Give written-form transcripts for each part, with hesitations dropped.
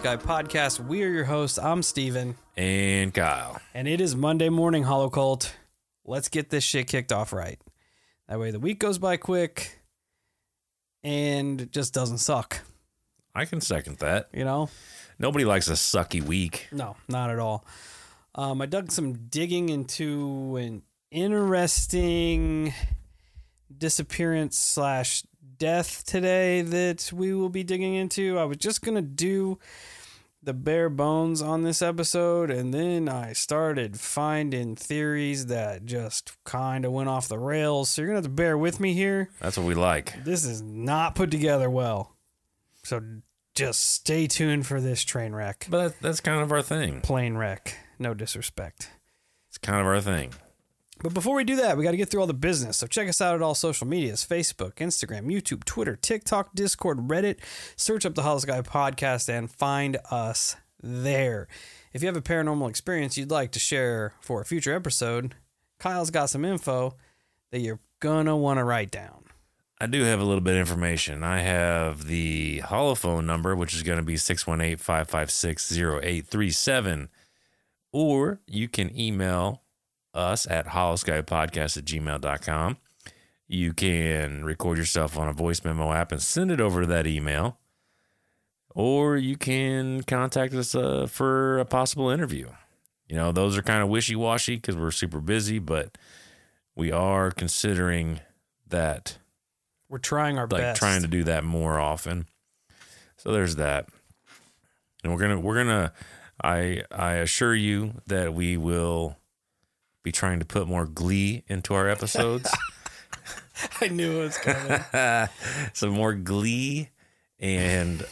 Sky Podcast. We are your hosts. I'm Steven. And Kyle. And it is Monday morning, Hollow Cult. Let's get this shit kicked off right. That way the week goes by quick and it just doesn't suck. I can second that. You know? Nobody likes a sucky week. No, not at all. I dug some digging into an interesting disappearance / death today that we will be digging into. I was just going to do the bare bones on this episode, and then I started finding theories that just kind of went off the rails. So you're going to have to bear with me here. That's what we like. This is not put together well. So just stay tuned for this train wreck. But that's kind of our thing. Plane wreck. No disrespect. It's kind of our thing. But before we do that, we got to get through all the business. So check us out at all social medias: Facebook, Instagram, YouTube, Twitter, TikTok, Discord, Reddit. Search up the Hollow Sky Podcast and find us there. If you have a paranormal experience you'd like to share for a future episode, Kyle's got some info that you're going to want to write down. I do have a little bit of information. I have the holophone number, which is going to be 618-556-0837. Or you can email us at hollowskypodcast@gmail.com. You can record yourself on a voice memo app and send it over to that email. Or you can contact us for a possible interview. You know, those are kind of wishy-washy because we're super busy, but we are considering that. We're trying our best. Trying to do that more often. So there's that. And we're gonna I assure you that we will be trying to put more glee into our episodes. I knew it was coming. Some more glee and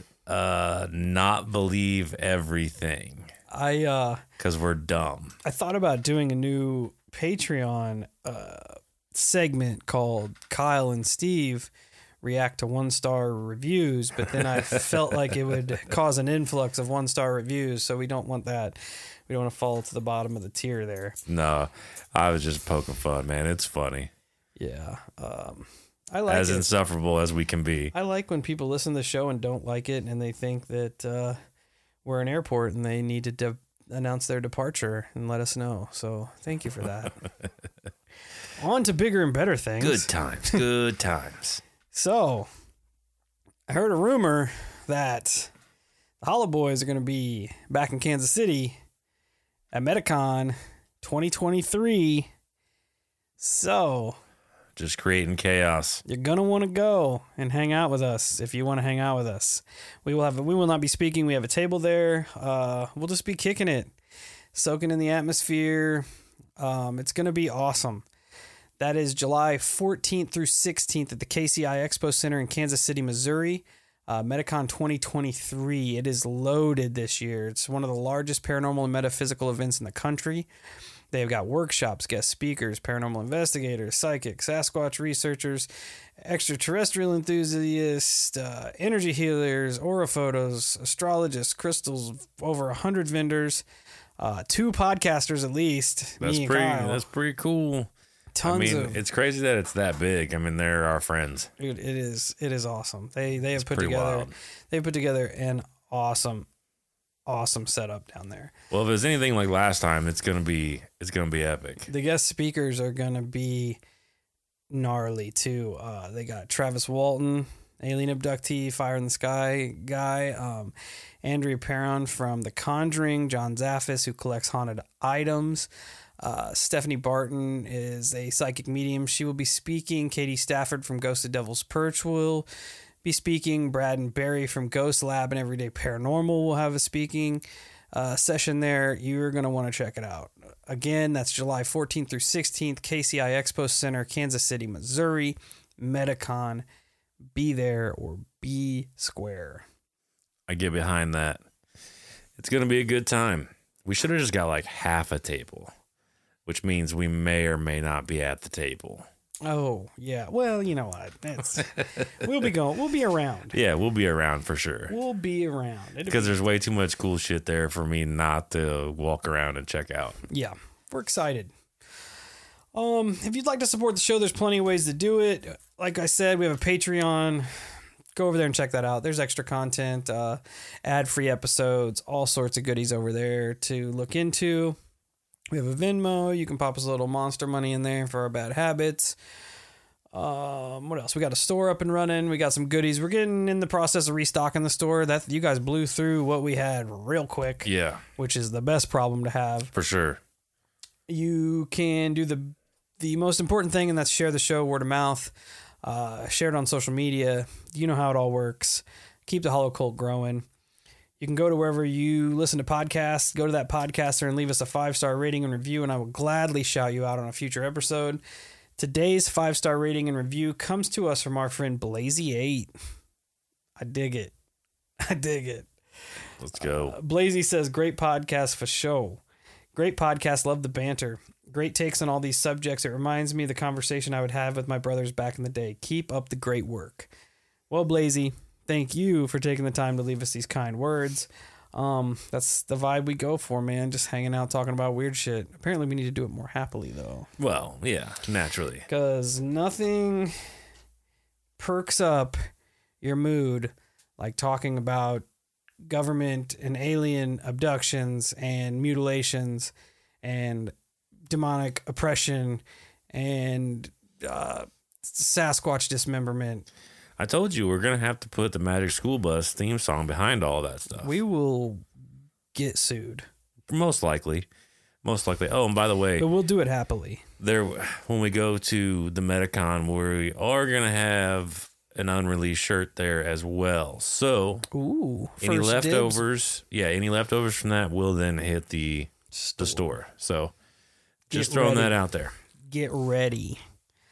not believe everything. Because we're dumb. I thought about doing a new Patreon segment called Kyle and Steve react to 1-star reviews, but then I felt like it would cause an influx of 1-star reviews, so we don't want that. We don't want to fall to the bottom of the tier there. No, I was just poking fun, man. It's funny. Yeah. I like as insufferable as we can be. I like when people listen to the show and don't like it, and they think that we're an airport and they need to announce their departure and let us know. So thank you for that. On to bigger and better things. Good times. Good times. So, I heard a rumor that the Hollow Boys are going to be back in Kansas City at MetaCon 2023. So, just creating chaos. You're going to want to go and hang out with us if you want to hang out with us. We will not be speaking. We have a table there. We'll just be kicking it, soaking in the atmosphere. It's going to be awesome. That is July 14th through 16th at the KCI Expo Center in Kansas City, Missouri. MetaCon 2023. It is loaded this year. It's one of the largest paranormal and metaphysical events in the country. They've got workshops, guest speakers, paranormal investigators, psychics, Sasquatch researchers, extraterrestrial enthusiasts, energy healers, aura photos, astrologists, crystals, over 100 vendors, 2 podcasters at least. That's pretty cool. It's crazy that it's that big. I mean, they're our friends. Dude, it is awesome. They have put together an awesome setup down there. Well, if it's anything like last time, it's gonna be epic. The guest speakers are gonna be gnarly too. They got Travis Walton, alien abductee, Fire in the Sky guy, Andrea Perron from The Conjuring, John Zaffis, who collects haunted items. Stephanie Barton is a psychic medium. She will be speaking. Katie Stafford from Ghosted Devil's Perch will be speaking. Brad and Barry from Ghost Lab and Everyday Paranormal will have a speaking session there. You're going to want to check it out. Again, that's July 14th through 16th, KCI Expo Center, Kansas City, Missouri, MetaCon. Be there or be square. I get behind that. It's going to be a good time. We should have just got like half a table, which means we may or may not be at the table. Oh, yeah. Well, you know what? We'll be around. Yeah, we'll be around for sure. We'll be around. Because there's way too much cool shit there for me not to walk around and check out. Yeah, we're excited. If you'd like to support the show, there's plenty of ways to do it. Like I said, we have a Patreon go over there and check that out. There's extra content, ad-free episodes, all sorts of goodies over there to look into. We have a Venmo. You can pop us a little monster money in there for our bad habits. What else? We got a store up and running. We got some goodies. We're getting in the process of restocking the store. That you guys blew through what we had real quick. Yeah. Which is the best problem to have. For sure. You can do the most important thing, and that's share the show, word of mouth. Share it on social media. You know how it all works. Keep the Hollow Cult growing. You can go to wherever you listen to podcasts, go to that podcaster and leave us a 5-star rating and review, and I will gladly shout you out on a future episode. Today's 5-star rating and review comes to us from our friend Blazy8. I dig it. I dig it. Let's go. Blazy says, great podcast for show. Great podcast. Love the banter. Great takes on all these subjects. It reminds me of the conversation I would have with my brothers back in the day. Keep up the great work. Well, Blazy, thank you for taking the time to leave us these kind words. That's the vibe we go for, man. Just hanging out, talking about weird shit. Apparently we need to do it more happily, though. Well, yeah, naturally. Because nothing perks up your mood like talking about government and alien abductions and mutilations and demonic oppression and Sasquatch dismemberment. I told you we're going to have to put the Magic School Bus theme song behind all that stuff. We will get sued. Most likely. Most likely. Oh, and by the way, but we'll do it happily. When we go to the Metacon, we are going to have an unreleased shirt there as well. So, any leftovers, any leftovers from that will then hit the store. So, just throwing that out there. Get ready.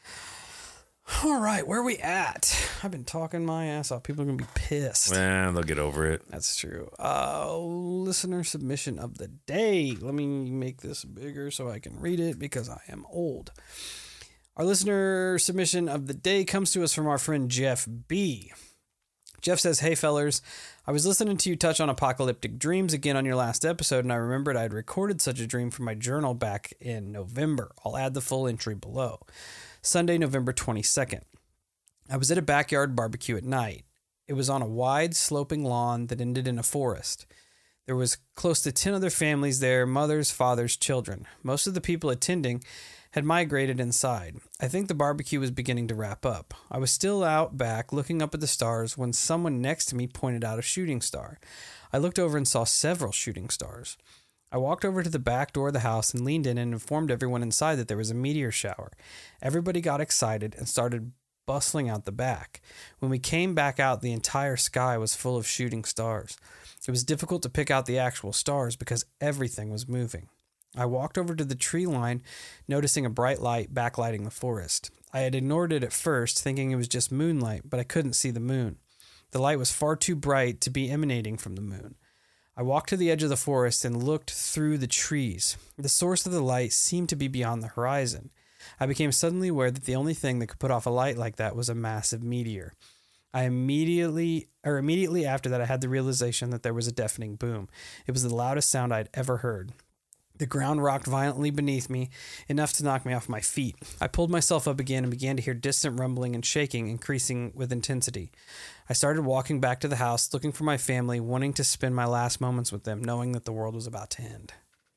All right, where are we at? I've been talking my ass off. People are going to be pissed. They'll get over it. That's true. Listener submission of the day. Let me make this bigger so I can read it because I am old. Our listener submission of the day comes to us from our friend Jeff B. Jeff says, hey, fellers, I was listening to you touch on apocalyptic dreams again on your last episode, and I remembered I had recorded such a dream from my journal back in November. I'll add the full entry below. Sunday, November 22nd. I was at a backyard barbecue at night. It was on a wide, sloping lawn that ended in a forest. There was close to 10 other families there, mothers, fathers, children. Most of the people attending had migrated inside. I think the barbecue was beginning to wrap up. I was still out back looking up at the stars when someone next to me pointed out a shooting star. I looked over and saw several shooting stars. I walked over to the back door of the house and leaned in and informed everyone inside that there was a meteor shower. Everybody got excited and started bustling out the back. When we came back out, the entire sky was full of shooting stars. It was difficult to pick out the actual stars because everything was moving. I walked over to the tree line, noticing a bright light backlighting the forest. I had ignored it at first, thinking it was just moonlight, but I couldn't see the moon. The light was far too bright to be emanating from the moon. I walked to the edge of the forest and looked through the trees. The source of the light seemed to be beyond the horizon. I became suddenly aware that the only thing that could put off a light like that was a massive meteor. Immediately after that, I had the realization that there was a deafening boom. It was the loudest sound I'd ever heard. The ground rocked violently beneath me, enough to knock me off my feet. I pulled myself up again and began to hear distant rumbling and shaking, increasing with intensity. I started walking back to the house, looking for my family, wanting to spend my last moments with them, knowing that the world was about to end.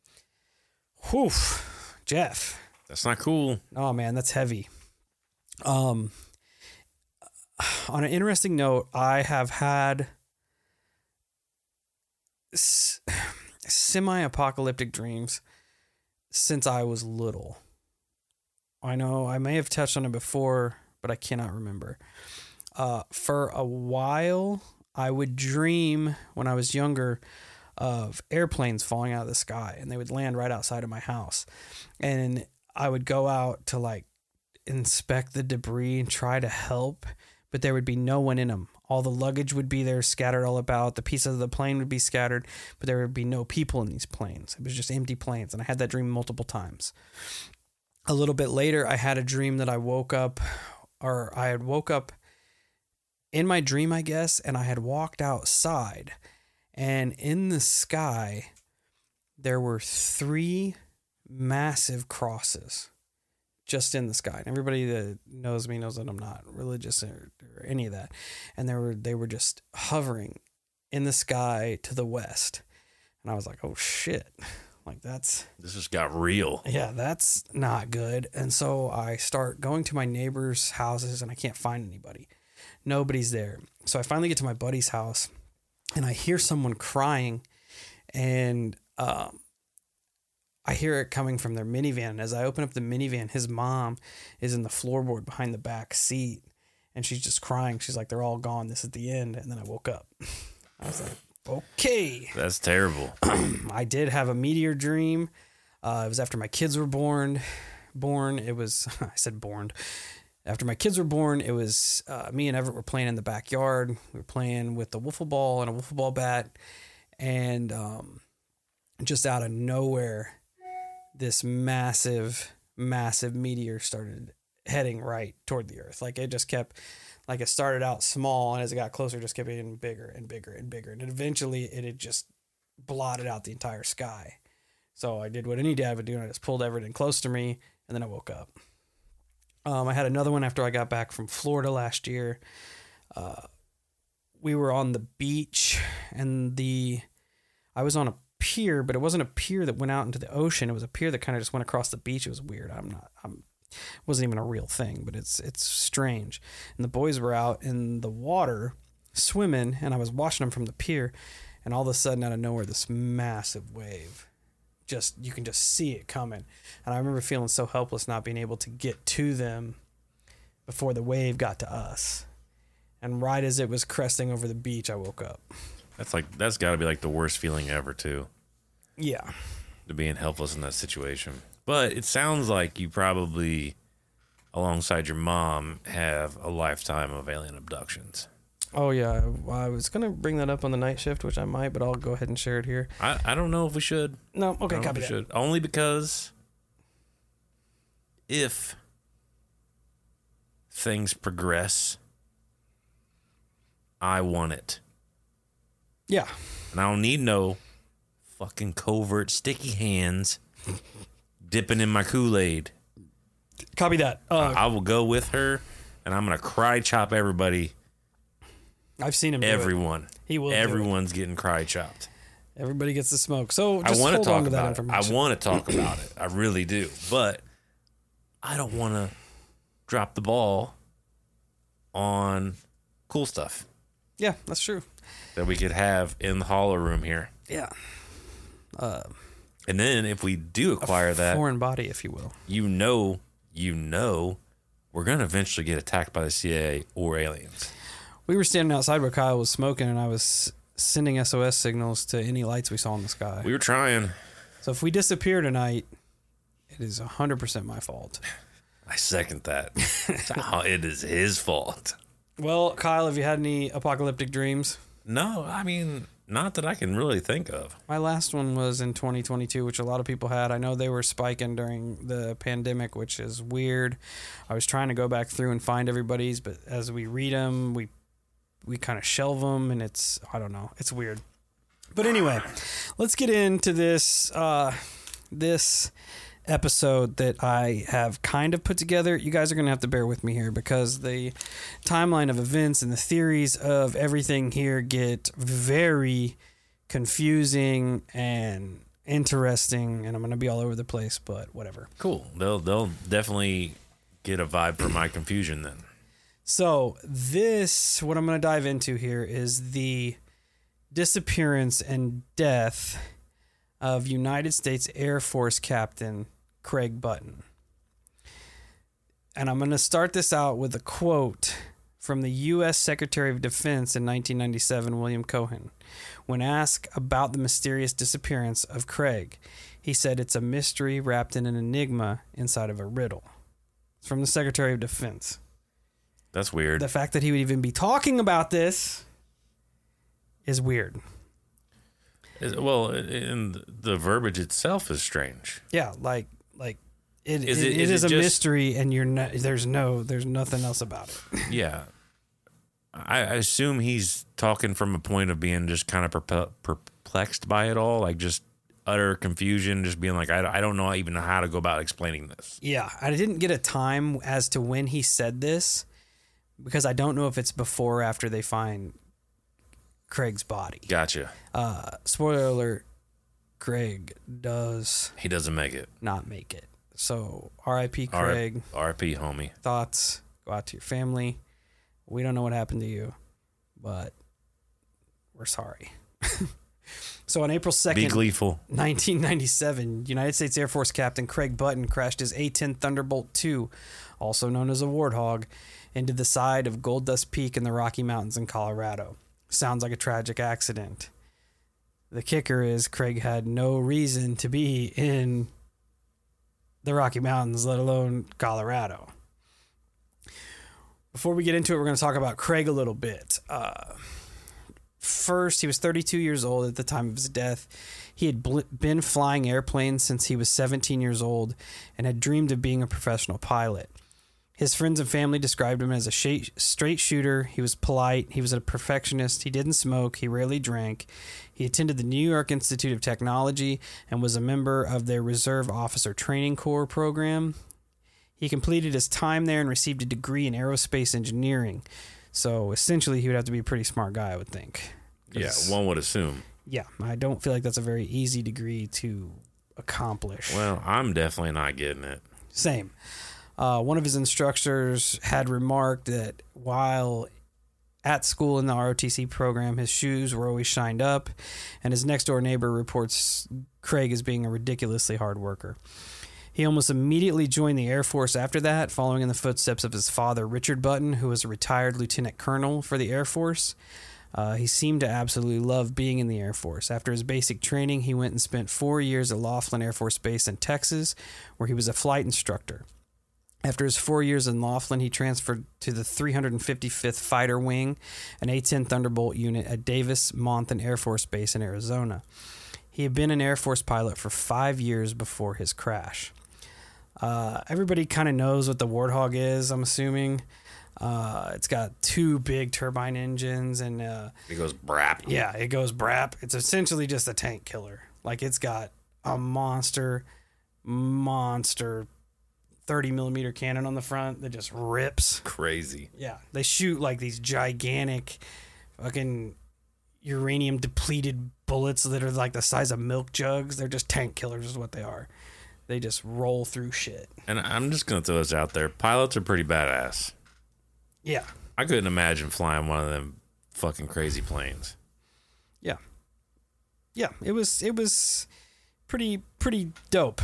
Whew, Jeff. That's not cool. Oh, man, that's heavy. On an interesting note, I have had semi-apocalyptic dreams since I was little. I know I may have touched on it before, but I cannot remember. For a while, I would dream when I was younger of airplanes falling out of the sky, and they would land right outside of my house. And I would go out to like inspect the debris and try to help, but there would be no one in them. All the luggage would be there scattered all about. The pieces of the plane would be scattered, but there would be no people in these planes. It was just empty planes. And I had that dream multiple times. A little bit later, I had a dream that I had woke up in my dream, I guess, and I had walked outside. And in the sky, there were 3 massive crosses just in the sky. And everybody that knows me knows that I'm not religious or any of that. And they were just hovering in the sky to the west. And I was like, oh shit. Like this just got real. Yeah, that's not good. And so I start going to my neighbors' houses and I can't find anybody. Nobody's there. So I finally get to my buddy's house and I hear someone crying, and I hear it coming from their minivan. And as I open up the minivan, his mom is in the floorboard behind the back seat, and she's just crying. She's like, they're all gone. This is the end. And then I woke up. I was like, okay. That's terrible. I did have a meteor dream. It was after my kids were born. It was, I said born. After my kids were born, it was me and Everett were playing in the backyard. We were playing with the wiffle ball and a wiffle ball bat. And just out of nowhere, this massive meteor started heading right toward the earth. Like it just kept, like it started out small, and as it got closer, just kept getting bigger and bigger and bigger. And eventually it had just blotted out the entire sky. So I did what any dad would do, and I just pulled Everett in close to me, and then I woke up. I had another one after I got back from Florida last year. We were on the beach, and I was on a pier, but it wasn't a pier that went out into the ocean. It was a pier that kind of just went across the beach. It was weird. Wasn't even a real thing, but it's strange. And the boys were out in the water swimming, and I was watching them from the pier, and all of a sudden out of nowhere, this massive wave, you can just see it coming. And I remember feeling so helpless not being able to get to them before the wave got to us. And right as it was cresting over the beach, I woke up. That's got to be like the worst feeling ever too. Yeah. To being helpless in that situation. But it sounds like you probably, alongside your mom, have a lifetime of alien abductions. Oh, yeah. I was going to bring that up on the night shift, which I might, but I'll go ahead and share it here. I don't know if we should. No, okay, copy that. Should. Only because if things progress, I want it. Yeah. And I don't need no fucking covert sticky hands dipping in my Kool-Aid. Copy that. I will go with her, and I'm going to cry chop everybody. I've seen him do Everyone. it. He will. Everyone's getting cry chopped. Everybody gets the smoke. So just I want hold to talk on to that about it. information. I want to talk about it. I really do. But I don't want to drop the ball on cool stuff. Yeah, that's true. That we could have in the hollow room here. Yeah. And then if we do acquire that foreign body, if you will, you know, we're going to eventually get attacked by the CIA or aliens. We were standing outside where Kyle was smoking, and I was sending SOS signals to any lights we saw in the sky. We were trying. So if we disappear tonight, it is 100% my fault. I second that. It is his fault. Well, Kyle, have you had any apocalyptic dreams? No, I mean, not that I can really think of. My last one was in 2022, which a lot of people had. I know they were spiking during the pandemic, which is weird. I was trying to go back through and find everybody's, but as we read them, we kind of shelve them, and I don't know. It's weird. But anyway, let's get into this episode that I have kind of put together. You guys are going to have to bear with me here because the timeline of events and the theories of everything here get very confusing and interesting, and I'm going to be all over the place, but whatever. Cool. They'll definitely get a vibe for my confusion then. So what I'm going to dive into here is the disappearance and death of United States Air Force Captain Craig Button. And I'm going to start this out with a quote from the U.S. Secretary of Defense in 1997, William Cohen. When asked about the mysterious disappearance of Craig, he said, "It's a mystery wrapped in an enigma inside of a riddle." It's from the Secretary of Defense. That's weird. The fact that he would even be talking about this is weird. Well, and the verbiage itself is strange. Yeah, like it is a mystery, and there's nothing else about it. Yeah, I assume he's talking from a point of being just kind of perplexed by it all, like just utter confusion, just being like, I don't know even how to go about explaining this. Yeah, I didn't get a time as to when he said this because I don't know if it's before or after they find Craig's body. Gotcha. Spoiler alert, Craig does He doesn't make it. not make it. So R.I.P. Craig. R.I.P. homie. Thoughts go out to your family. We don't know what happened to you, but we're sorry. So on April 2nd, Be gleeful. 1997, United States Air Force Captain Craig Button crashed his A-10 Thunderbolt II, also known as a Warthog, into the side of Gold Dust Peak in the Rocky Mountains in Colorado. Sounds like a tragic accident. The kicker is Craig had no reason to be in the Rocky Mountains, let alone Colorado. Before we get into it, we're going to talk about Craig a little bit. First, he was 32 years old at the time of his death. He had been flying airplanes since he was 17 years old and had dreamed of being a professional pilot. His friends and family described him as a straight shooter. He was polite. He was a perfectionist. He didn't smoke. He rarely drank. He attended the New York Institute of Technology and was a member of their Reserve Officer Training Corps program. He completed his time there and received a degree in aerospace engineering. So essentially, he would have to be a pretty smart guy, I would think. Yeah, one would assume. Yeah, I don't feel like that's a very easy degree to accomplish. Well, I'm definitely not getting it. Same. One of his instructors had remarked that while at school in the ROTC program, his shoes were always shined up, and his next-door neighbor reports Craig as being a ridiculously hard worker. He almost immediately joined the Air Force after that, following in the footsteps of his father, Richard Button, who was a retired lieutenant colonel for the Air Force. He seemed to absolutely love being in the Air Force. After his basic training, he went and spent 4 years at Laughlin Air Force Base in Texas, where he was a flight instructor. After his 4 years in Laughlin, he transferred to the 355th Fighter Wing, an A-10 Thunderbolt unit at Davis-Monthan Air Force Base in Arizona. He had been an Air Force pilot for 5 years before his crash. Everybody kind of knows what the Warthog is, I'm assuming. It's got two big turbine engines and... it goes brap. Yeah, it goes brap. It's essentially just a tank killer. Like, it's got a monster 30-millimeter cannon on the front that just rips. Crazy. Yeah, they shoot like these gigantic fucking uranium-depleted bullets that are like the size of milk jugs. They're just tank killers is what they are. They just roll through shit. And I'm just going to throw this out there. Pilots are pretty badass. Yeah. I couldn't imagine flying one of them fucking crazy planes. Yeah. Yeah, it was pretty dope.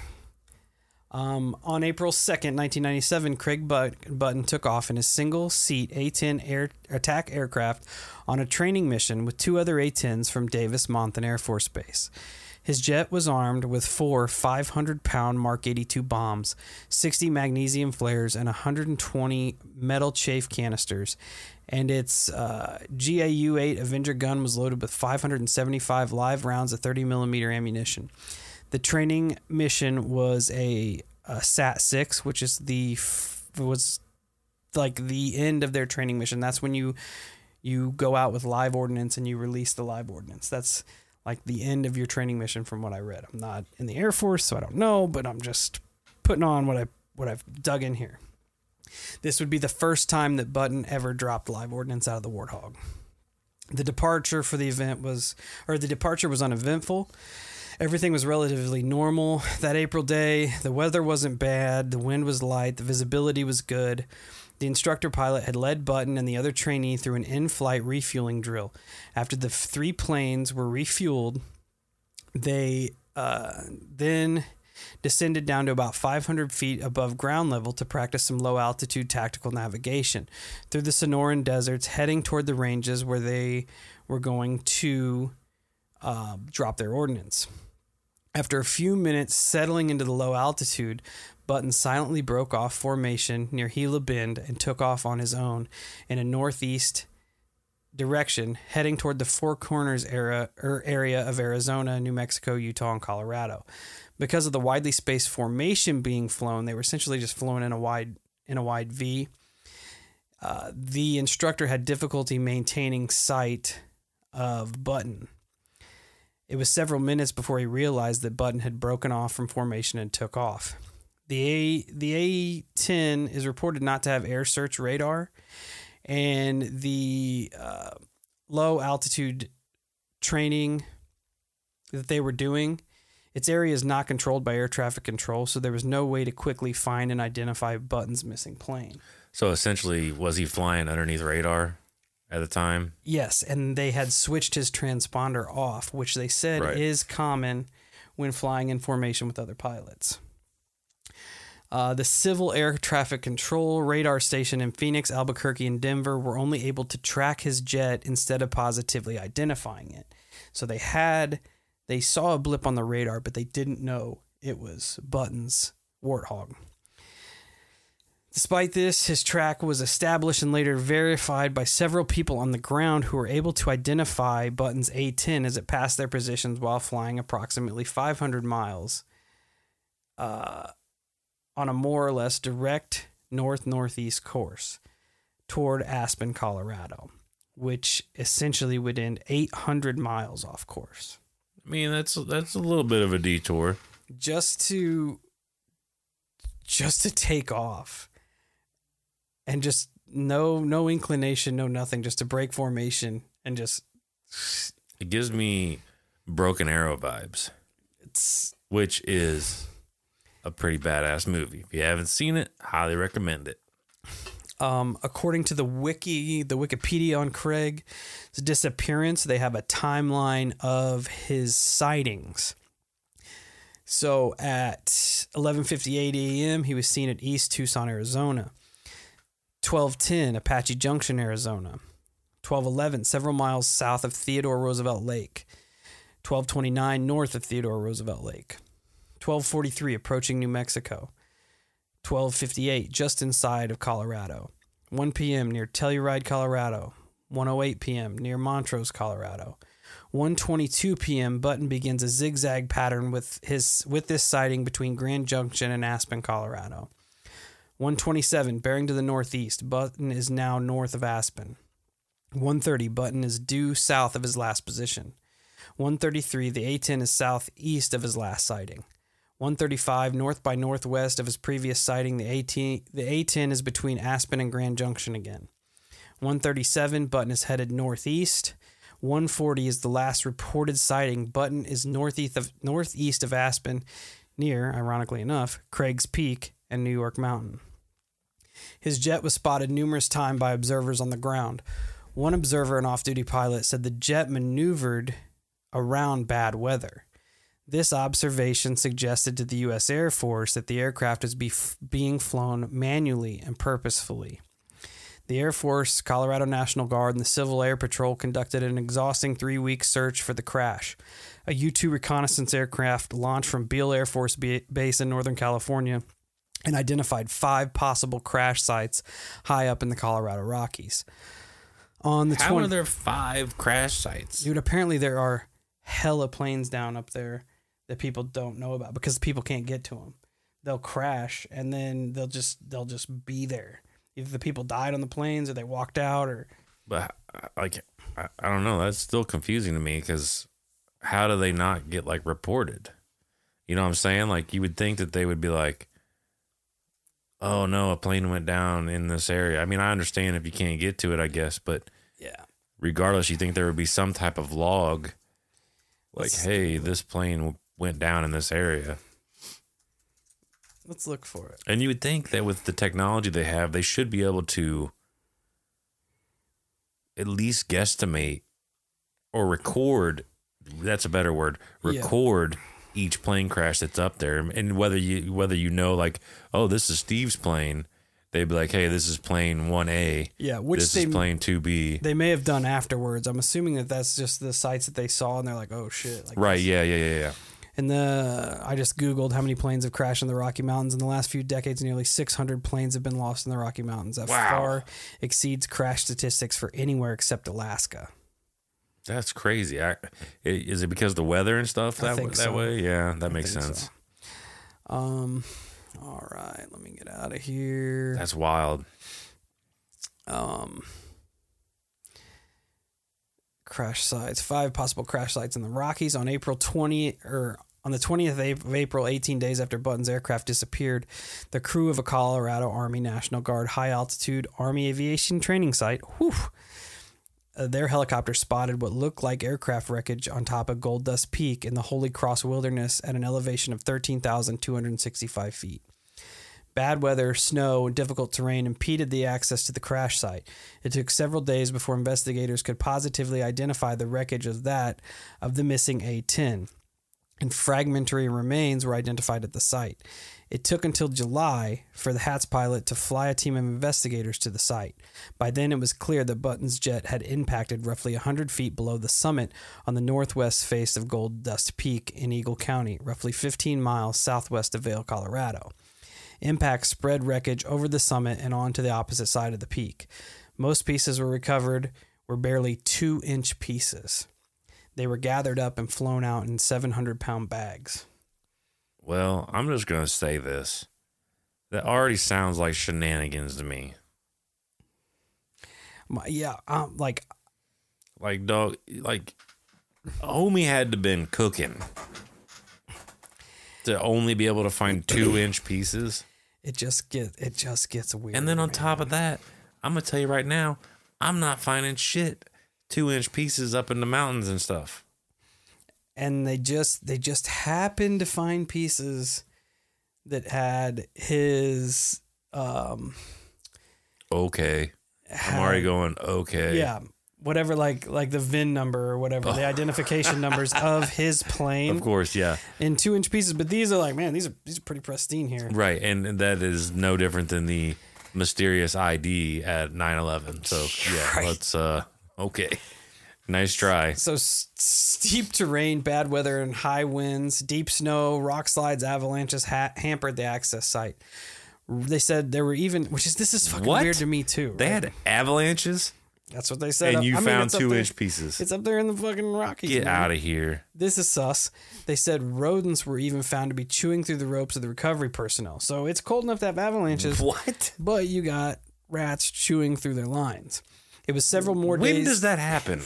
On April 2nd, 1997, Craig Button took off in his single-seat A-10 attack aircraft on a training mission with two other A-10s from Davis-Monthan Air Force Base. His jet was armed with 4 500-pound Mark 82 bombs, 60 magnesium flares, and 120 metal chaff canisters, and its GAU-8 Avenger gun was loaded with 575 live rounds of 30-millimeter ammunition. The training mission was a SAT-6, which is was like the end of their training mission. That's when you go out with live ordnance and you release the live ordnance. That's like the end of your training mission from what I read. I'm not in the Air Force, so I don't know, but I'm just putting on what I've dug in here. This would be the first time that Button ever dropped live ordnance out of the Warthog. The departure was uneventful. Everything was relatively normal that April day. The weather wasn't bad. The wind was light. The visibility was good. The instructor pilot had led Button and the other trainee through an in-flight refueling drill. After the 3 planes were refueled, they then descended down to about 500 feet above ground level to practice some low-altitude tactical navigation through the Sonoran deserts, heading toward the ranges where they were going to drop their ordnance. After a few minutes settling into the low altitude, Button silently broke off formation near Gila Bend and took off on his own in a northeast direction, heading toward the Four Corners area of Arizona, New Mexico, Utah, and Colorado. Because of the widely spaced formation being flown, they were essentially just flown in a wide V. The instructor had difficulty maintaining sight of Button. It was several minutes before he realized that Button had broken off from formation and took off. The A-10 is reported not to have air search radar, and the low altitude training that they were doing, its area is not controlled by air traffic control, so there was no way to quickly find and identify Button's missing plane. So essentially, was he flying underneath radar at the time? Yes, and they had switched his transponder off, which they said is common when flying in formation with other pilots. The Civil Air Traffic Control radar station in Phoenix, Albuquerque, and Denver were only able to track his jet instead of positively identifying it. So they saw a blip on the radar, but they didn't know it was Button's Warthog. Despite this, his track was established and later verified by several people on the ground who were able to identify Button's A-10 as it passed their positions while flying approximately 500 miles on a more or less direct north-northeast course toward Aspen, Colorado, which essentially would end 800 miles off course. I mean, that's a little bit of a detour. Just to take off and just no inclination, no nothing, just to break formation and just... It gives me Broken Arrow vibes, which is a pretty badass movie. If you haven't seen it, highly recommend it. According to the Wikipedia on Craig's disappearance, they have a timeline of his sightings. So at 11:58 a.m., he was seen at East Tucson, Arizona. 12:10, Apache Junction, Arizona. 12:11, several miles south of Theodore Roosevelt Lake. 12:29, north of Theodore Roosevelt Lake. 12:43, approaching New Mexico. 12:58, just inside of Colorado. 1 p.m. near Telluride, Colorado. 1:08 p.m. near Montrose, Colorado. 1:22 p.m. Button begins a zigzag pattern with this sighting between Grand Junction and Aspen, Colorado. 1:27, bearing to the northeast. Button is now north of Aspen. 1:30, Button is due south of his last position. 1:33, the A-10 is southeast of his last sighting. 1:35, north by northwest of his previous sighting, the A-10 is between Aspen and Grand Junction again. 1:37, Button is headed northeast. 1:40 is the last reported sighting. Button is northeast of Aspen, near, ironically enough, Craig's Peak and New York Mountain. His jet was spotted numerous times by observers on the ground. One observer, an off-duty pilot, said the jet maneuvered around bad weather. This observation suggested to the U.S. Air Force that the aircraft is being flown manually and purposefully. The Air Force, Colorado National Guard, and the Civil Air Patrol conducted an exhausting 3-week search for the crash. A U-2 reconnaissance aircraft launched from Beale Air Force Base in Northern California and identified 5 possible crash sites high up in the Colorado Rockies. How are there 5 crash sites? Dude, apparently there are hella planes down up there that people don't know about because people can't get to them. They'll crash and then they'll just be there. Either the people died on the planes or they walked out or... But, I don't know. That's still confusing to me because how do they not get, reported? You know what I'm saying? You would think that they would be like, oh, no, a plane went down in this area. I mean, I understand if you can't get to it, I guess, but yeah. Regardless, you think there would be some type of log hey, this plane went down in this area. Let's look for it. And you would think that with the technology they have, they should be able to at least guesstimate or record. That's a better word. Record each plane crash that's up there. And whether you know, oh, this is Steve's plane, they'd be like, hey, this is plane 1A. Yeah, this is plane 2B. They may have done afterwards. I'm assuming that that's just the sites that they saw, and they're like, oh, shit. Right, yeah. And I just Googled how many planes have crashed in the Rocky Mountains. In the last few decades, nearly 600 planes have been lost in the Rocky Mountains. That far exceeds crash statistics for anywhere except Alaska. That's crazy. Is it because of the weather and stuff that way? Yeah, that makes sense. So. All right, let me get out of here. That's wild. crash sites. 5 possible crash sites in the Rockies on April 20 or on the 20th of April, 18 days after Button's aircraft disappeared. The crew of a Colorado Army National Guard high altitude Army aviation training site, their helicopter spotted what looked like aircraft wreckage on top of Gold Dust Peak in the Holy Cross Wilderness at an elevation of 13,265 feet. Bad weather, snow, and difficult terrain impeded the access to the crash site. It took several days before investigators could positively identify the wreckage of the missing A-10, and fragmentary remains were identified at the site. It took until July for the HATS pilot to fly a team of investigators to the site. By then, it was clear that Button's jet had impacted roughly 100 feet below the summit on the northwest face of Gold Dust Peak in Eagle County, roughly 15 miles southwest of Vail, Colorado. Impact spread wreckage over the summit and onto the opposite side of the peak. Most pieces were recovered were barely 2-inch pieces. They were gathered up and flown out in 700-pound bags. Well, I'm just going to say this. That already sounds like shenanigans to me. Yeah, Like, dog, homie had to been cooking to only be able to find 2-inch pieces. It just gets weird. And then on top of that, I'm going to tell you right now, I'm not finding shit 2-inch pieces up in the mountains and stuff. And they just happened to find pieces that had his okay. I'm already going okay. Yeah. Whatever, like the VIN number or whatever, the identification numbers of his plane. Of course, yeah. In 2-inch pieces, but these are like, man, these are pretty pristine here. Right, and that is no different than the mysterious ID at 9/11. So yeah, Right. let's okay. Nice try. So steep terrain, bad weather, and high winds, deep snow, rock slides, avalanches hampered the access site. They said there were even, this is fucking weird to me too. They right? had avalanches? That's what they said. And you found it's up 2-inch there. pieces. It's up there in the fucking Rockies. Get man. out of here. This is sus. They said rodents were even found to be chewing through the ropes of the recovery personnel. So it's cold enough to have avalanches. What? But you got rats chewing through their lines. It was several more days. When does that happen?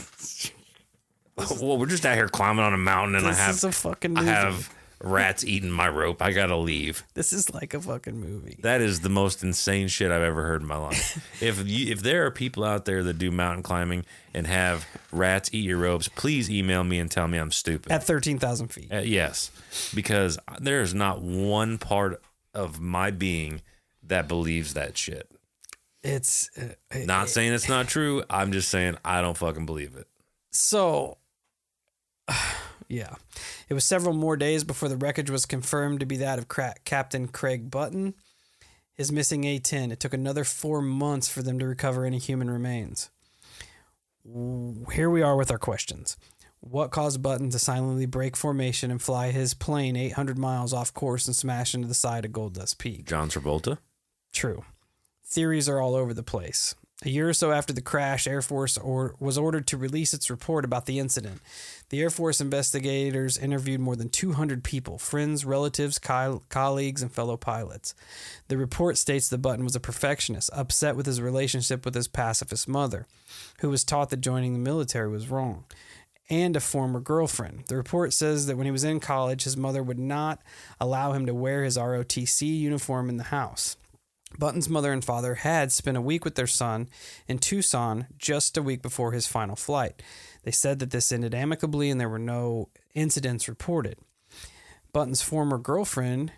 Well, we're just out here climbing on a mountain, and This is a fucking movie. I have rats eating my rope. I gotta leave. This is like a fucking movie. That is the most insane shit I've ever heard in my life. If there are people out there that do mountain climbing and have rats eat your ropes, please email me and tell me I'm stupid. At 13,000 feet. Yes, because there is not one part of my being that believes that shit. It's Not saying it's not true. I'm just saying I don't fucking believe it. so. Yeah. It was several more days before the wreckage was confirmed to be that of Captain Craig Button. His missing A-10. It took another 4 months for them to recover any human remains. Here we are with our questions. What caused Button to silently break formation and fly his plane 800 miles off course and smash into the side of Gold Dust Peak? John Travolta? True. Theories are all over the place. A year or so after the crash, Air Force was ordered to release its report about the incident. The Air Force investigators interviewed more than 200 people, friends, relatives, colleagues, and fellow pilots. The report states that Button was a perfectionist, upset with his relationship with his pacifist mother, who was taught that joining the military was wrong, and a former girlfriend. The report says that when he was in college, his mother would not allow him to wear his ROTC uniform in the house. Button's mother and father had spent a week with their son in Tucson just a week before his final flight. They said that this ended amicably and there were no incidents reported. Button and a former girlfriend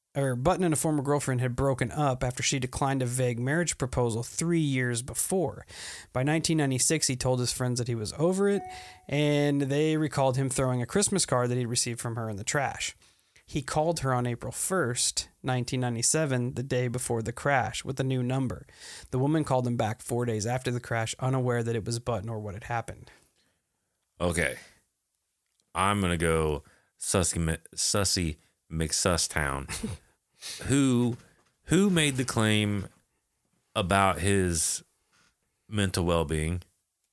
had broken up after she declined a vague marriage proposal 3 years before. By 1996, he told his friends that he was over it, and they recalled him throwing a Christmas card that he'd received from her in the trash. He called her on April 1st, 1997, the day before the crash, with a new number. The woman called him back 4 days after the crash, unaware that it was Button or what had happened. Okay. I'm going to go Sussy McSusstown. Who made the claim about his mental well-being?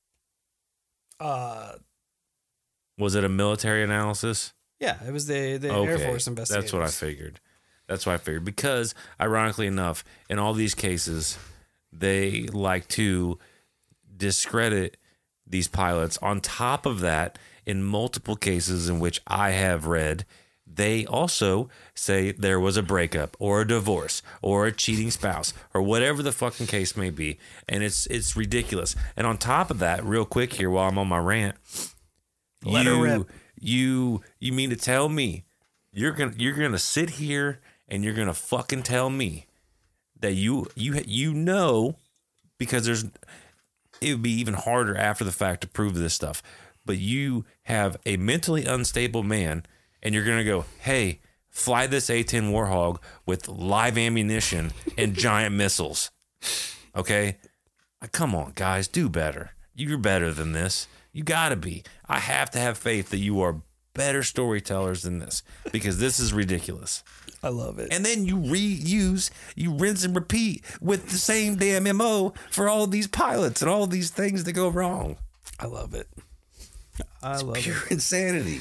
Was it a military analysis? Yeah, it was the Air Force investigators. That's what I figured. Because, ironically enough, in all these cases, they like to discredit these pilots. On top of that, in multiple cases in which I have read, they also say there was a breakup or a divorce or a cheating spouse or whatever the fucking case may be. And it's ridiculous. And on top of that, real quick here while I'm on my rant, Let her rip. You mean to tell me you're gonna sit here and you're gonna fucking tell me that you know, because it would be even harder after the fact to prove this stuff, but you have a mentally unstable man and you're gonna go, hey, fly this A-10 Warthog with live ammunition and giant missiles. Okay? Come on, guys, do better. You're better than this. You gotta be. I have to have faith that you are better storytellers than this, because this is ridiculous. I love it. And then you rinse and repeat with the same damn MO for all these pilots and all these things that go wrong. I love it. It's pure insanity.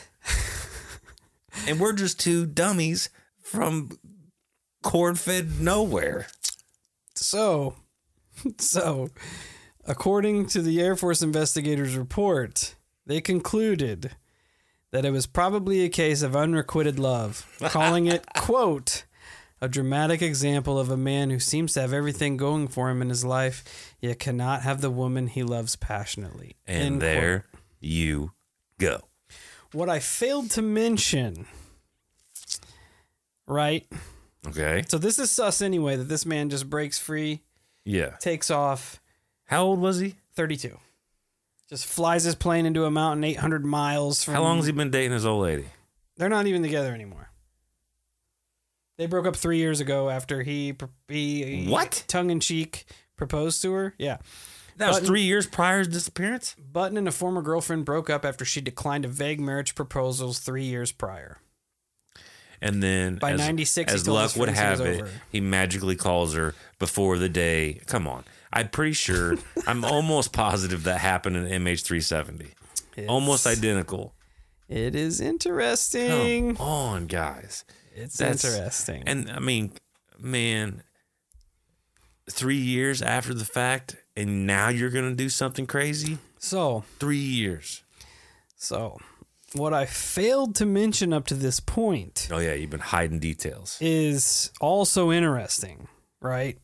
And we're just two dummies from corn-fed nowhere. So, according to the Air Force investigators' report, they concluded that it was probably a case of unrequited love, calling it, quote, a dramatic example of a man who seems to have everything going for him in his life, yet cannot have the woman he loves passionately. And end there quote. You go. What I failed to mention, right? Okay. So this is sus anyway, that this man just breaks free, Yeah. takes off. How old was he? 32. Just flies his plane into a mountain 800 miles from... How long has he been dating his old lady? They're not even together anymore. They broke up 3 years ago after he What? tongue-in-cheek proposed to her. Yeah. That was 3 years prior to his disappearance? Button and a former girlfriend broke up after she declined a vague marriage proposals 3 years prior. And then, By 96, he as told luck his would friends it have was it, over. he magically calls her before the day. Come on. I'm pretty sure, I'm almost positive that happened in MH370. Almost identical. It is interesting. Come on, guys. It's interesting. And I mean, man, 3 years after the fact, and now you're going to do something crazy? So, 3 years. what I failed to mention up to this point Oh, yeah, you've been hiding details. is also interesting, right?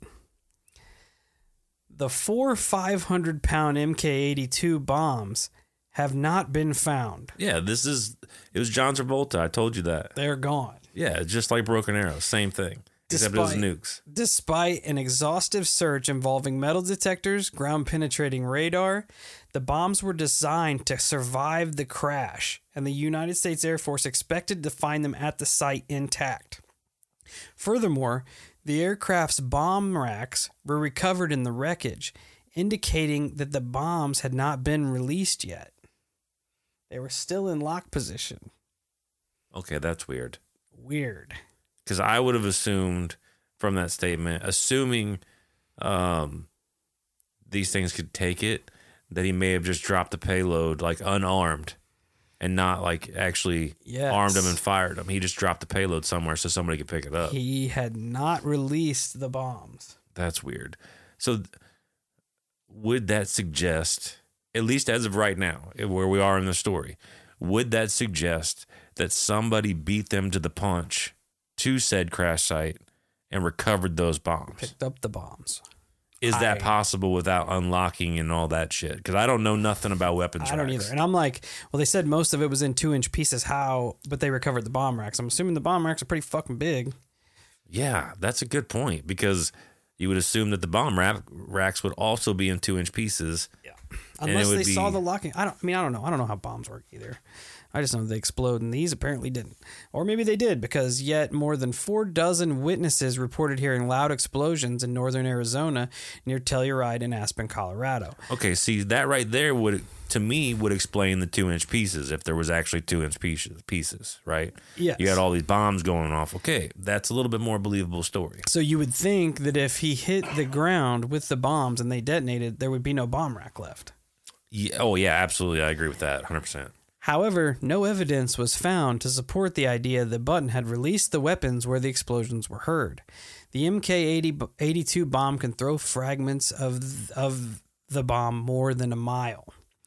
The 4 500-pound MK-82 bombs have not been found. Yeah, it was John Travolta. I told you that. They're gone. Yeah, just like Broken Arrow. Same thing. Except it was nukes. Despite an exhaustive search involving metal detectors, ground-penetrating radar, the bombs were designed to survive the crash, and the United States Air Force expected to find them at the site intact. Furthermore, the aircraft's bomb racks were recovered in the wreckage, indicating that the bombs had not been released yet. They were still in lock position. Okay, that's weird. Weird. Because I would have assumed from that statement, assuming these things could take it, that he may have just dropped the payload like unarmed and not like actually armed them and fired them. He just dropped the payload somewhere so somebody could pick it up. He had not released the bombs. That's weird. So would that suggest, at least as of right now, where we are in the story, would that suggest that somebody beat them to the punch to said crash site and recovered those bombs? Picked up the bombs. Is that possible without unlocking and all that shit? Because I don't know nothing about weapons I don't racks. either. And I'm like, well, they said most of it was in 2-inch pieces. How? But they recovered the bomb racks. I'm assuming the bomb racks are pretty fucking big. Yeah, that's a good point, because you would assume that the bomb racks would also be in 2-inch pieces. Yeah. Unless they saw the locking. I don't know. I don't know how bombs work either. I just know they explode, and these apparently didn't. Or maybe they did, because yet more than 4 witnesses reported hearing loud explosions in northern Arizona near Telluride and Aspen, Colorado. Okay, see, that right there would explain the 2-inch pieces if there was actually 2-inch pieces, right? Yes. You had all these bombs going off. Okay, that's a little bit more believable story. So you would think that if he hit the ground with the bombs and they detonated, there would be no bomb rack left. Yeah, oh, yeah, absolutely. I agree with that 100%. However, no evidence was found to support the idea that Button had released the weapons where the explosions were heard. The MK-82 bomb can throw fragments of the bomb more than a mile.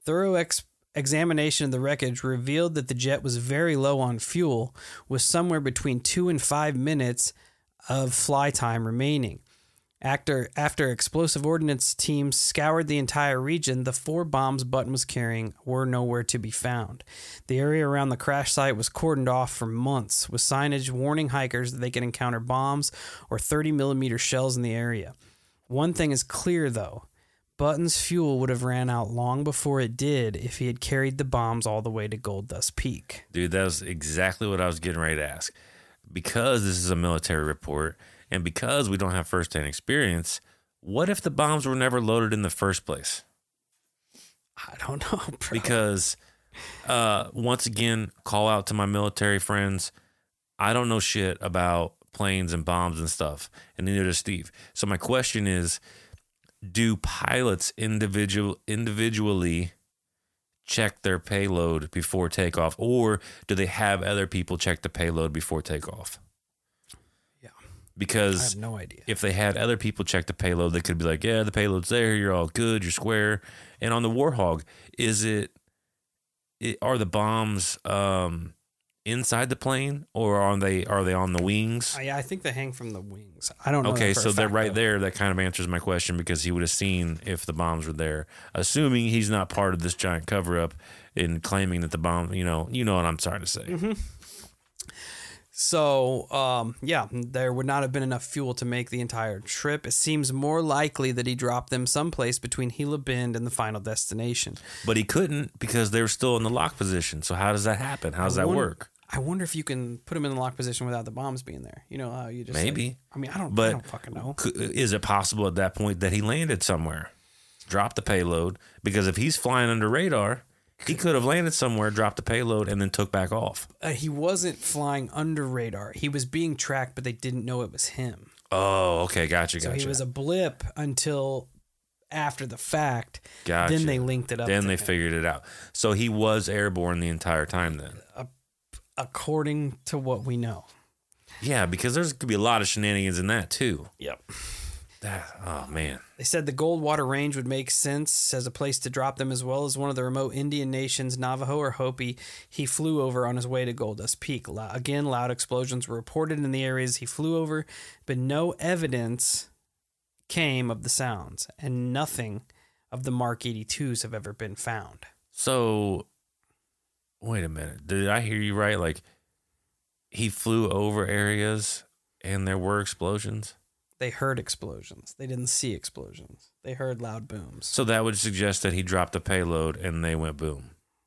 Thorough examination of the wreckage revealed that the jet was very low on fuel, with somewhere between 2 and 5 minutes of fly time remaining. After explosive ordnance teams scoured the entire region, the 4 bombs Button was carrying were nowhere to be found. The area around the crash site was cordoned off for months, with signage warning hikers that they could encounter bombs or 30-millimeter shells in the area. One thing is clear, though. Button's fuel would have ran out long before it did if he had carried the bombs all the way to Gold Dust Peak. Dude, that was exactly what I was getting ready to ask. Because this is a military report, and because we don't have firsthand experience, what if the bombs were never loaded in the first place? I don't know, bro. Because, once again, call out to my military friends. I don't know shit about planes and bombs and stuff, and neither does Steve. So my question is, do pilots individually check their payload before takeoff, or do they have other people check the payload before takeoff? Yeah. Because I have no idea. If they had other people check the payload, they could be like, yeah, the payload's there, you're all good, you're square. And on the Warhog, are the bombs inside the plane, or are they on the wings? I think they hang from the wings. I don't know. Okay, that for so a they're fact, right though. there. That kind of answers my question, because he would have seen if the bombs were there, assuming he's not part of this giant cover up in claiming that the bomb, you know what I'm trying to say. Mm-hmm. So, there would not have been enough fuel to make the entire trip. It seems more likely that he dropped them someplace between Gila Bend and the final destination. But he couldn't, because they were still in the lock position. So how does that happen? How does that work? I wonder if you can put them in the lock position without the bombs being there. You know how you just Maybe. I mean, I don't fucking know. Is it possible at that point that he landed somewhere, dropped the payload? Because if he's flying under radar, he could have landed somewhere, dropped the payload, and then took back off. He wasn't flying under radar. He was being tracked, but they didn't know it was him. Oh, okay, gotcha. So he was a blip until after the fact. Gotcha. Then they linked it up. Then to they him. figured it out. So he was airborne the entire time then. According to what we know. Yeah, because there's could be a lot of shenanigans in that too. Yep. Oh man. They said the Goldwater Range would make sense as a place to drop them, as well as one of the remote Indian nations, Navajo or Hopi, he flew over on his way to Gold Dust Peak. Again, loud explosions were reported in the areas he flew over, but no evidence came of the sounds, and nothing of the Mark 82s have ever been found. So, wait a minute. Did I hear you right? Like, he flew over areas and there were explosions? They heard explosions. They didn't see explosions. They heard loud booms. So that would suggest that he dropped the payload and they went boom.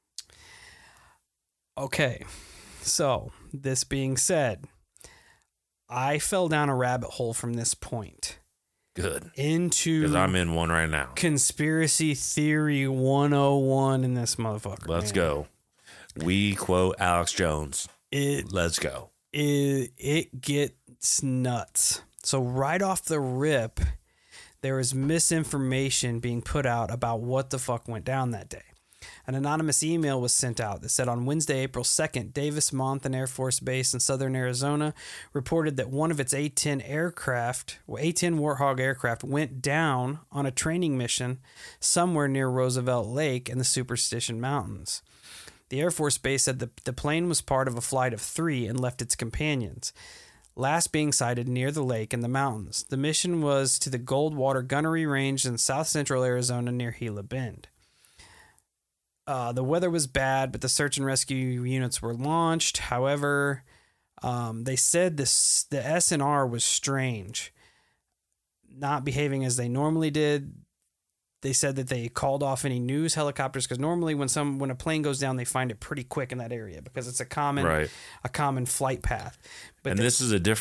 Okay, so this being said, I fell down a rabbit hole from this point. Good. Into because I'm in one right now. Conspiracy Theory 101 in this motherfucker. Let's go. We quote Alex Jones. Let's go. It gets nuts. So right off the rip, there was misinformation being put out about what the fuck went down that day. An anonymous email was sent out that said on Wednesday, April 2nd, Davis-Monthan Air Force Base in southern Arizona reported that one of its A-10 Warthog aircraft went down on a training mission somewhere near Roosevelt Lake in the Superstition Mountains. The Air Force Base said the plane was part of a flight of 3 and left its companions, last being sighted near the lake in the mountains. The mission was to the Goldwater Gunnery Range in south central Arizona near Gila Bend. The weather was bad, but the search and rescue units were launched. However, they said the SNR was strange, not behaving as they normally did. They said that they called off any news helicopters because normally when a plane goes down, they find it pretty quick in that area because it's a common flight path. But this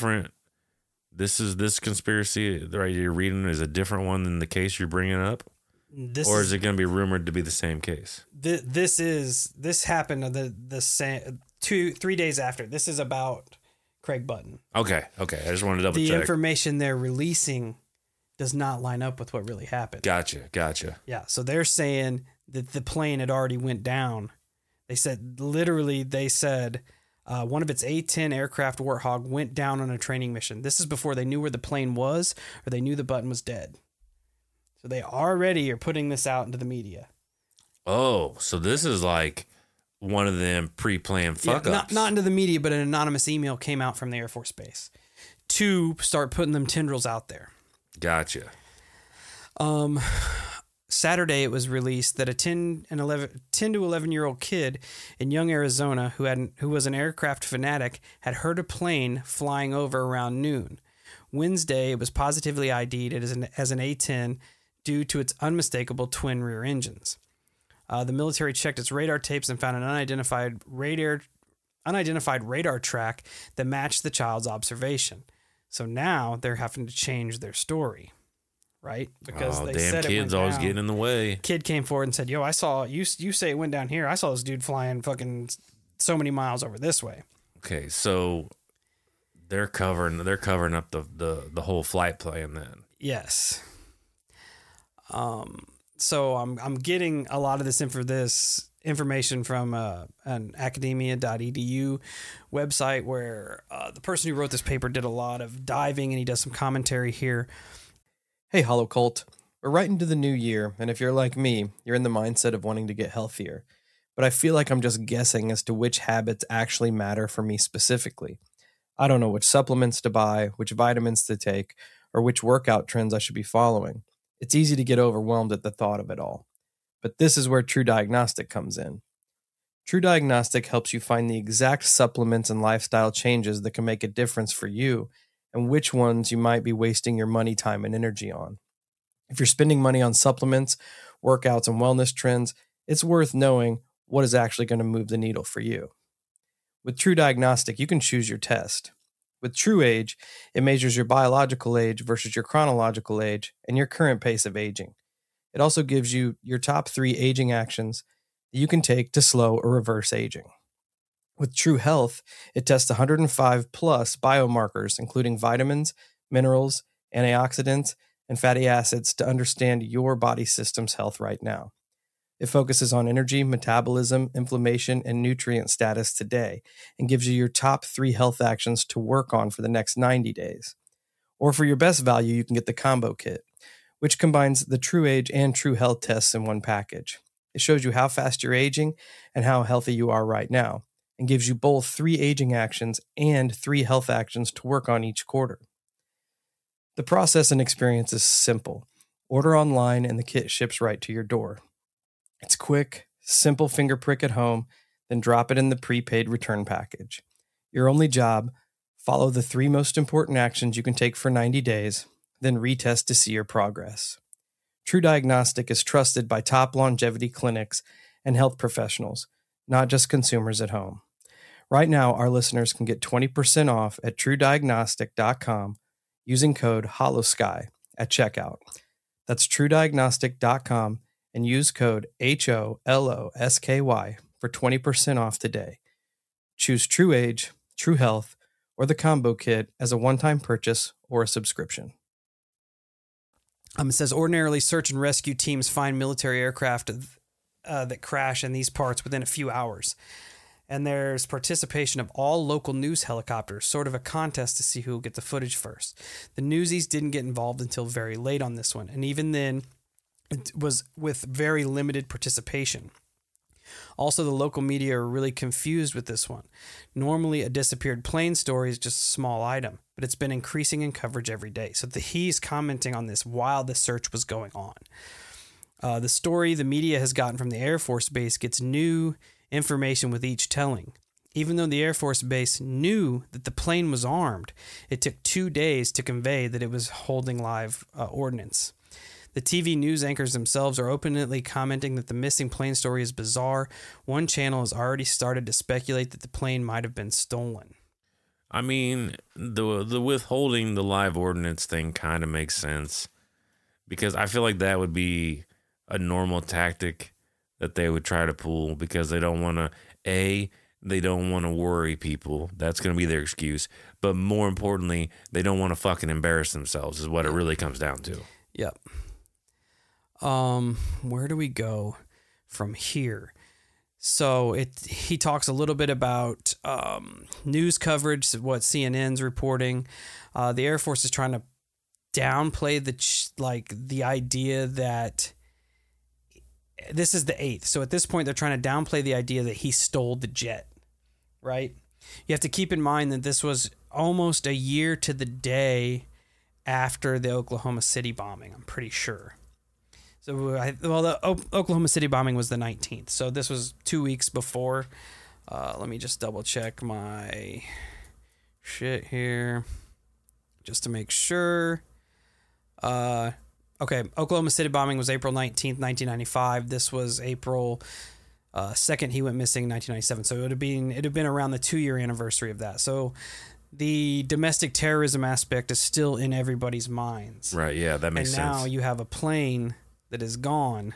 conspiracy right you're reading is a different one than the case you're bringing up, or is it going to be rumored to be the same case? This happened the same 3 days after. This is about Craig Button. Okay. I just wanted to double check. The information they're releasing does not line up with what really happened. Gotcha. Yeah, so they're saying that the plane had already went down. They said one of its A-10 aircraft Warthog went down on a training mission. This is before they knew where the plane was or they knew the Button was dead. So they already are putting this out into the media. Oh, so this is like one of them pre-planned fuck ups. Not into the media, but an anonymous email came out from the Air Force Base to start putting them tendrils out there. Gotcha. Saturday, it was released that a 10 to 11-year-old kid in Young, Arizona, who was an aircraft fanatic, had heard a plane flying over around noon. Wednesday, it was positively ID'd as an A-10 due to its unmistakable twin rear engines. The military checked its radar tapes and found an unidentified radar track that matched the child's observation. So now they're having to change their story, right? Because they damn said kids always getting in the way. Kid came forward and said, "Yo, I saw you. You say it went down here. I saw this dude flying fucking so many miles over this way." Okay, so they're covering up the whole flight plan then. Yes. So I'm getting a lot of this information from an academia.edu website where the person who wrote this paper did a lot of diving, and he does some commentary here. Hey, Hollow Cult. We're right into the new year, and if you're like me, you're in the mindset of wanting to get healthier. But I feel like I'm just guessing as to which habits actually matter for me specifically. I don't know which supplements to buy, which vitamins to take, or which workout trends I should be following. It's easy to get overwhelmed at the thought of it all. But this is where True Diagnostic comes in. True Diagnostic helps you find the exact supplements and lifestyle changes that can make a difference for you and which ones you might be wasting your money, time, and energy on. If you're spending money on supplements, workouts, and wellness trends, it's worth knowing what is actually going to move the needle for you. With True Diagnostic, you can choose your test. With True Age, it measures your biological age versus your chronological age and your current pace of aging. It also gives you your top 3 aging actions that you can take to slow or reverse aging. With True Health, it tests 105 plus biomarkers, including vitamins, minerals, antioxidants, and fatty acids to understand your body system's health right now. It focuses on energy, metabolism, inflammation, and nutrient status today and gives you your top 3 health actions to work on for the next 90 days. Or for your best value, you can get the Combo Kit, which combines the True Age and True Health tests in one package. It shows you how fast you're aging and how healthy you are right now, and gives you both 3 aging actions and 3 health actions to work on each quarter. The process and experience is simple. Order online and the kit ships right to your door. It's quick, simple finger prick at home, then drop it in the prepaid return package. Your only job, follow the 3 most important actions you can take for 90 days, then retest to see your progress. True Diagnostic is trusted by top longevity clinics and health professionals, not just consumers at home. Right now, our listeners can get 20% off at TrueDiagnostic.com using code HOLLOWSKY at checkout. That's TrueDiagnostic.com and use code HOLOSKY for 20% off today. Choose True Age, True Health, or the Combo Kit as a one-time purchase or a subscription. It says ordinarily search and rescue teams find military aircraft that crash in these parts within a few hours. And there's participation of all local news helicopters, sort of a contest to see who will get the footage first. The Newsies didn't get involved until very late on this one, and even then, it was with very limited participation. Also, the local media are really confused with this one. Normally, a disappeared plane story is just a small item, but it's been increasing in coverage every day. So he's commenting on this while the search was going on. The story the media has gotten from the Air Force Base gets new information with each telling. Even though the Air Force Base knew that the plane was armed, it took 2 days to convey that it was holding live ordnance. The TV news anchors themselves are openly commenting that the missing plane story is bizarre. One channel has already started to speculate that the plane might have been stolen. I mean, the withholding the live ordnance thing kind of makes sense, because I feel like that would be a normal tactic that they would try to pull, because they don't want to, they don't want to worry people. That's going to be their excuse. But more importantly, they don't want to fucking embarrass themselves is what it really comes down to. Yep. Where do we go from here? So he talks a little bit about news coverage, what CNN's reporting. The Air Force is trying to downplay the idea that this is the 8th. So at this point, they're trying to downplay the idea that he stole the jet, right? You have to keep in mind that this was almost a year to the day after the Oklahoma City bombing, I'm pretty sure. So, the Oklahoma City bombing was the 19th. So this was 2 weeks before. Let me just double check my shit here just to make sure. Okay, Oklahoma City bombing was April 19th, 1995. This was April 2nd. He went missing in 1997. So it would have been around the 2-year anniversary of that. So the domestic terrorism aspect is still in everybody's minds. Right, yeah, that makes sense. And now you have a plane that is gone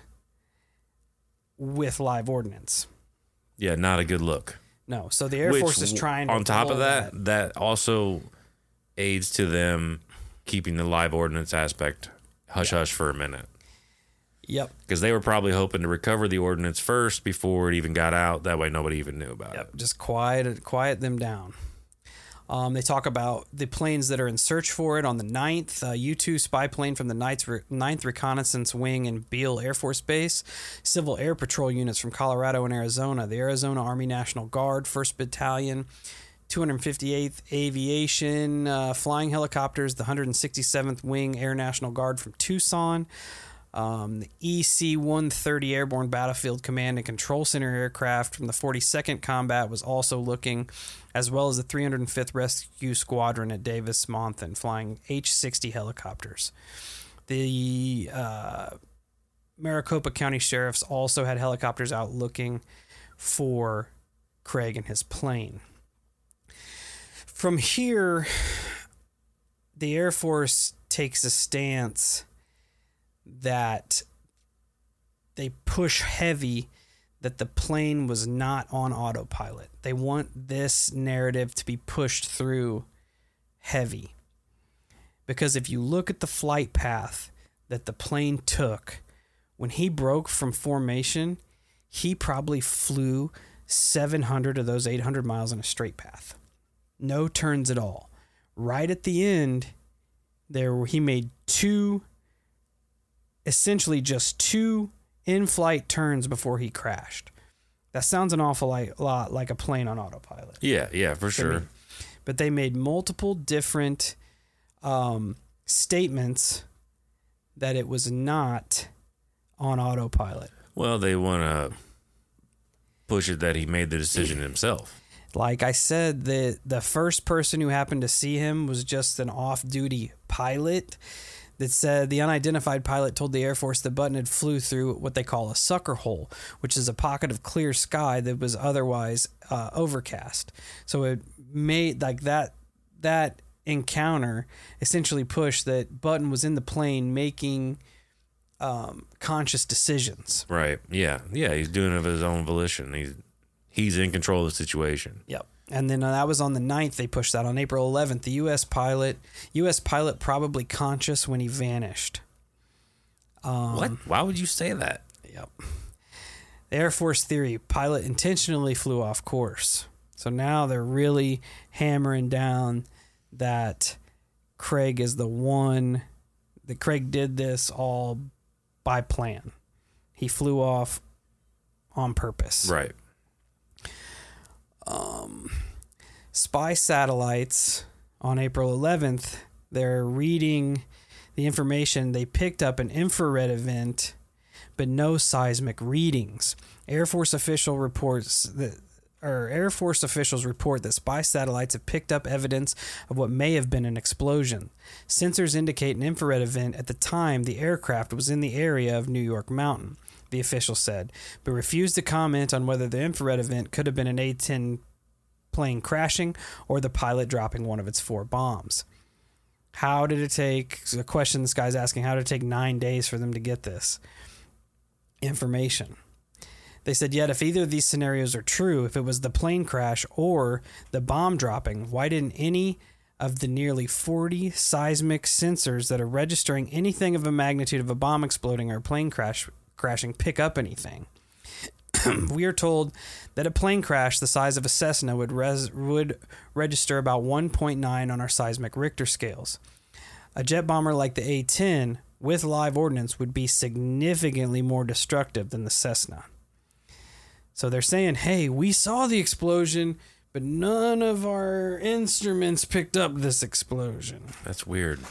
with live ordnance. Yeah, not a good look. No, so the Air Force is trying to... On top of that also aids to them keeping the live ordnance aspect hush-hush for a minute. Yep. Because they were probably hoping to recover the ordnance first before it even got out. That way nobody even knew about it. Just quiet them down. They talk about the planes that are in search for it on the 9th. U-2 spy plane from the 9th Reconnaissance Wing in Beale Air Force Base. Civil Air Patrol units from Colorado and Arizona. The Arizona Army National Guard, 1st Battalion, 258th Aviation, flying helicopters, the 167th Wing Air National Guard from Tucson. The EC-130 Airborne Battlefield Command and Control Center aircraft from the 42nd Combat was also looking, as well as the 305th Rescue Squadron at Davis-Monthan, flying H-60 helicopters. The Maricopa County Sheriffs also had helicopters out looking for Craig and his plane. From here, the Air Force takes a stance that they push heavy that the plane was not on autopilot. They want this narrative to be pushed through heavy. Because if you look at the flight path that the plane took, when he broke from formation, he probably flew 700 of those 800 miles in a straight path. No turns at all. Right at the end, he made essentially just two in-flight turns before he crashed. That sounds an awful lot like a plane on autopilot. Yeah, for sure. But they made multiple different statements that it was not on autopilot. Well, they want to push it that he made the decision himself. Like I said, the first person who happened to see him was just an off-duty pilot that said the unidentified pilot told the Air Force the Button had flew through what they call a sucker hole, which is a pocket of clear sky that was otherwise overcast. So it made like that encounter essentially pushed that Button was in the plane making conscious decisions. Right. Yeah. He's doing it of his own volition. He's in control of the situation. Yep. And then that was on the 9th. They pushed that on April 11th. The U.S. pilot probably conscious when he vanished. What? Why would you say that? Yep. The Air Force theory, pilot intentionally flew off course. So now they're really hammering down that Craig is the one, that Craig did this all by plan. He flew off on purpose. Right. Spy satellites on April 11th, they're reading the information. They picked up an infrared event, but no seismic readings. Air Force officials report that spy satellites have picked up evidence of what may have been an explosion. Sensors indicate an infrared event at the time the aircraft was in the area of New York Mountain, the official said, but refused to comment on whether the infrared event could have been an A-10 plane crashing or the pilot dropping one of its 4 bombs. How did it take, the question this guy's asking, how did it take 9 days for them to get this information? They said, yet if either of these scenarios are true, if it was the plane crash or the bomb dropping, why didn't any of the nearly 40 seismic sensors that are registering anything of a magnitude of a bomb exploding or a plane crashing pick up anything? We are told that a plane crash the size of a Cessna would register about 1.9 on our seismic Richter scales. A jet bomber like the A-10 with live ordnance would be significantly more destructive than the Cessna. So they're saying, hey, we saw the explosion, but none of our instruments picked up this explosion. That's weird.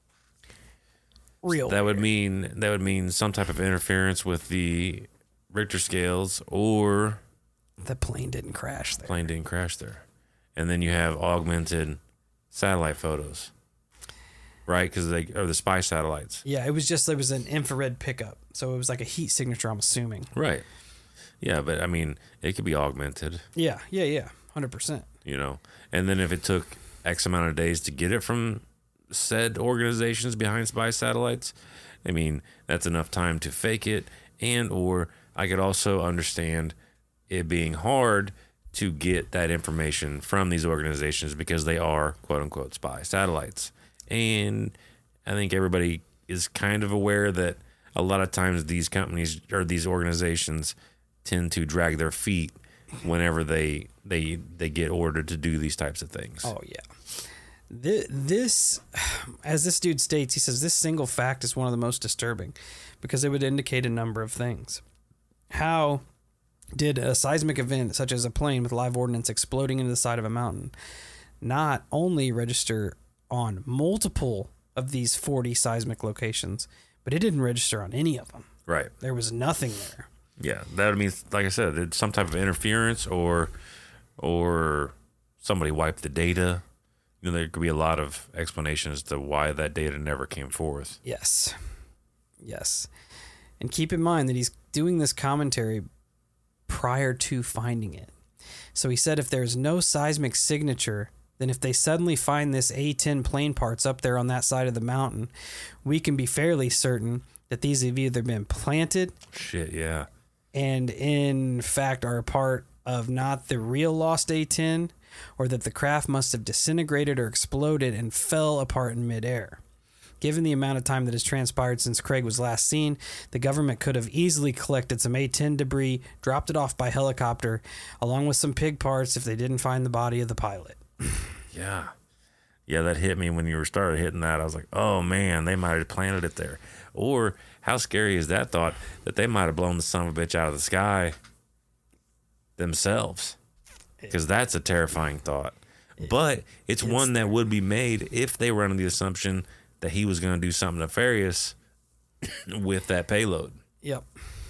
Real. That would mean some type of interference with the Richter scales, or the plane didn't crash there. Plane didn't crash there. And then you have augmented satellite photos, right? Because they are the spy satellites. Yeah, it was an infrared pickup, so it was like a heat signature, I'm assuming. Right. Yeah, but I mean, it could be augmented. Yeah, 100%. You know, and then if it took X amount of days to get it from said organizations behind spy satellites, I mean, that's enough time to fake it. And or I could also understand it being hard to get that information from these organizations because they are quote unquote spy satellites. And I think everybody is kind of aware that a lot of times these companies or these organizations tend to drag their feet whenever they get ordered to do these types of things. Oh yeah. This, as this dude states, he says this single fact is one of the most disturbing because it would indicate a number of things. How did a seismic event such as a plane with live ordnance exploding into the side of a mountain not only register on multiple of these 40 seismic locations, but it didn't register on any of them? Right. There was nothing there. Yeah, that would mean, like I said, it's some type of interference or somebody wiped the data. You know, there could be a lot of explanations to why that data never came forth. Yes. And keep in mind that he's doing this commentary prior to finding it. So he said if there's no seismic signature, then if they suddenly find this A-10 plane parts up there on that side of the mountain, we can be fairly certain that these have either been planted. Shit, yeah. And in fact are a part of not the real lost A-10, or that the craft must have disintegrated or exploded and fell apart in midair. Given the amount of time that has transpired since Craig was last seen, the government could have easily collected some A-10 debris, dropped it off by helicopter, along with some pig parts if they didn't find the body of the pilot. Yeah, that hit me when you started hitting that. I was like, oh man, they might have planted it there. Or how scary is that thought that they might have blown the son of a bitch out of the sky themselves? Because that's a terrifying thought. But it's one that would be made if they were under the assumption that he was going to do something nefarious with that payload. Yep.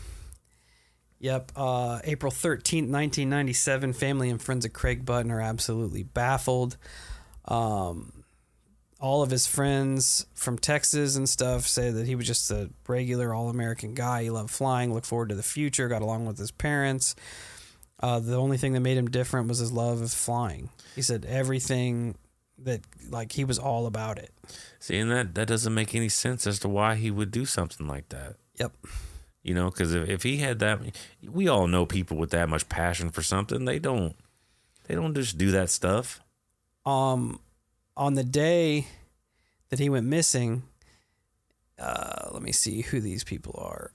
April 13th, 1997, family and friends of Craig Button are absolutely baffled. All of his friends from Texas and stuff say that he was just a regular all-American guy. He loved flying, looked forward to the future, got along with his parents. The only thing that made him different was his love of flying. He said everything that, like, he was all about it. See, and that doesn't make any sense as to why he would do something like that. Yep. You know, because if he had that, we all know people with that much passion for something. They don't just do that stuff. On the day that he went missing, let me see who these people are.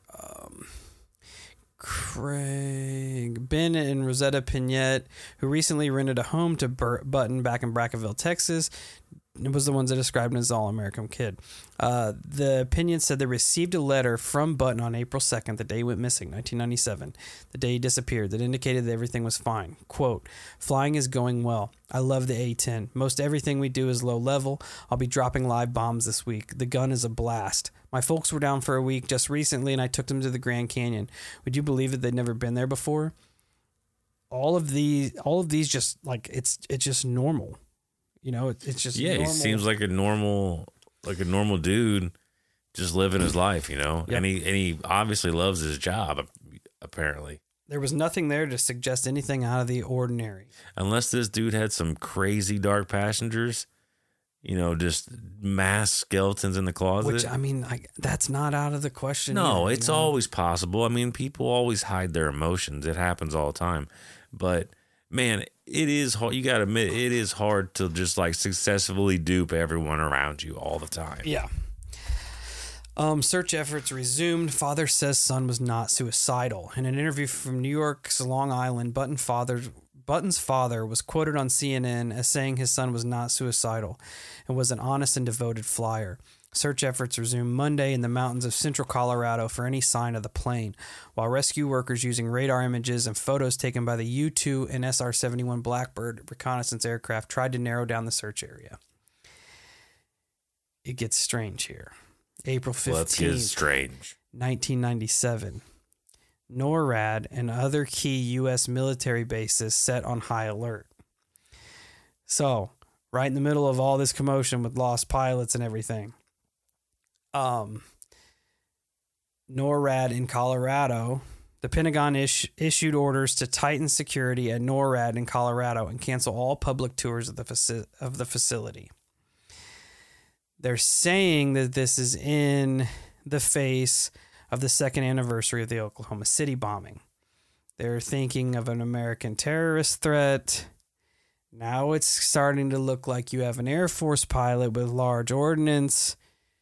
Craig, Ben and Rosetta Pinette, who recently rented a home to Button back in Brackeville, Texas, was the ones that described him as All-American Kid. The opinion said they received a letter from Button on April 2nd, the day he went missing, 1997, the day he disappeared, that indicated that everything was fine. Quote, flying is going well. I love the A-10. Most everything we do is low level. I'll be dropping live bombs this week. The gun is a blast. My folks were down for a week just recently, and I took them to the Grand Canyon. Would you believe that they'd never been there before? All of these just, like, it's just normal. You know, it's just normal. He seems like a normal dude, just living his life. You know, Yep. and he obviously loves his job. Apparently, there was nothing there to suggest anything out of the ordinary. Unless this dude had some crazy dark passengers, you know, just mass skeletons in the closet. Which, I mean, that's not out of the question. No, either, it's always possible. I mean, people always hide their emotions. It happens all the time. But man, it is hard. You got to admit, it is hard to just like successfully dupe everyone around you all the time. Yeah. Search efforts resumed. Father says son was not suicidal. In an interview from New York's Long Island, Button's Button's father was quoted on CNN as saying his son was not suicidal and was an honest and devoted flyer. Search efforts resumed Monday in the mountains of central Colorado for any sign of the plane, while rescue workers using radar images and photos taken by the U-2 and SR-71 Blackbird reconnaissance aircraft tried to narrow down the search area. It gets strange here. April 15th, Let's get strange. 1997. NORAD and other key U.S. military bases set on high alert. So, right in the middle of all this commotion with lost pilots and everything, NORAD in Colorado, the Pentagon issued orders to tighten security at NORAD in Colorado and cancel all public tours of the facility. They're saying that this is in the face of the second anniversary of the Oklahoma City bombing. They're thinking of an American terrorist threat. Now it's starting to look like you have an Air Force pilot with large ordnance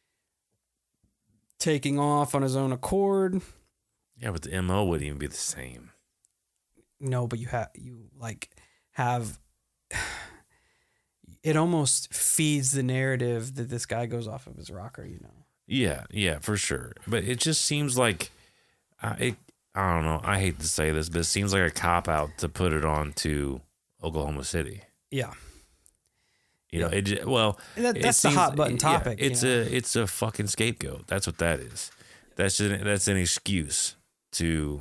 taking off on his own accord. Yeah, but the MO wouldn't even be the same. No, but you have it almost feeds the narrative that this guy goes off of his rocker, you know. Yeah, for sure. But it just seems like I don't know. I hate to say this, but it seems like a cop out to put it on to Oklahoma City. Yeah. You know, that's the hot button topic. Yeah, it's a fucking scapegoat. That's what that is. That's an excuse to,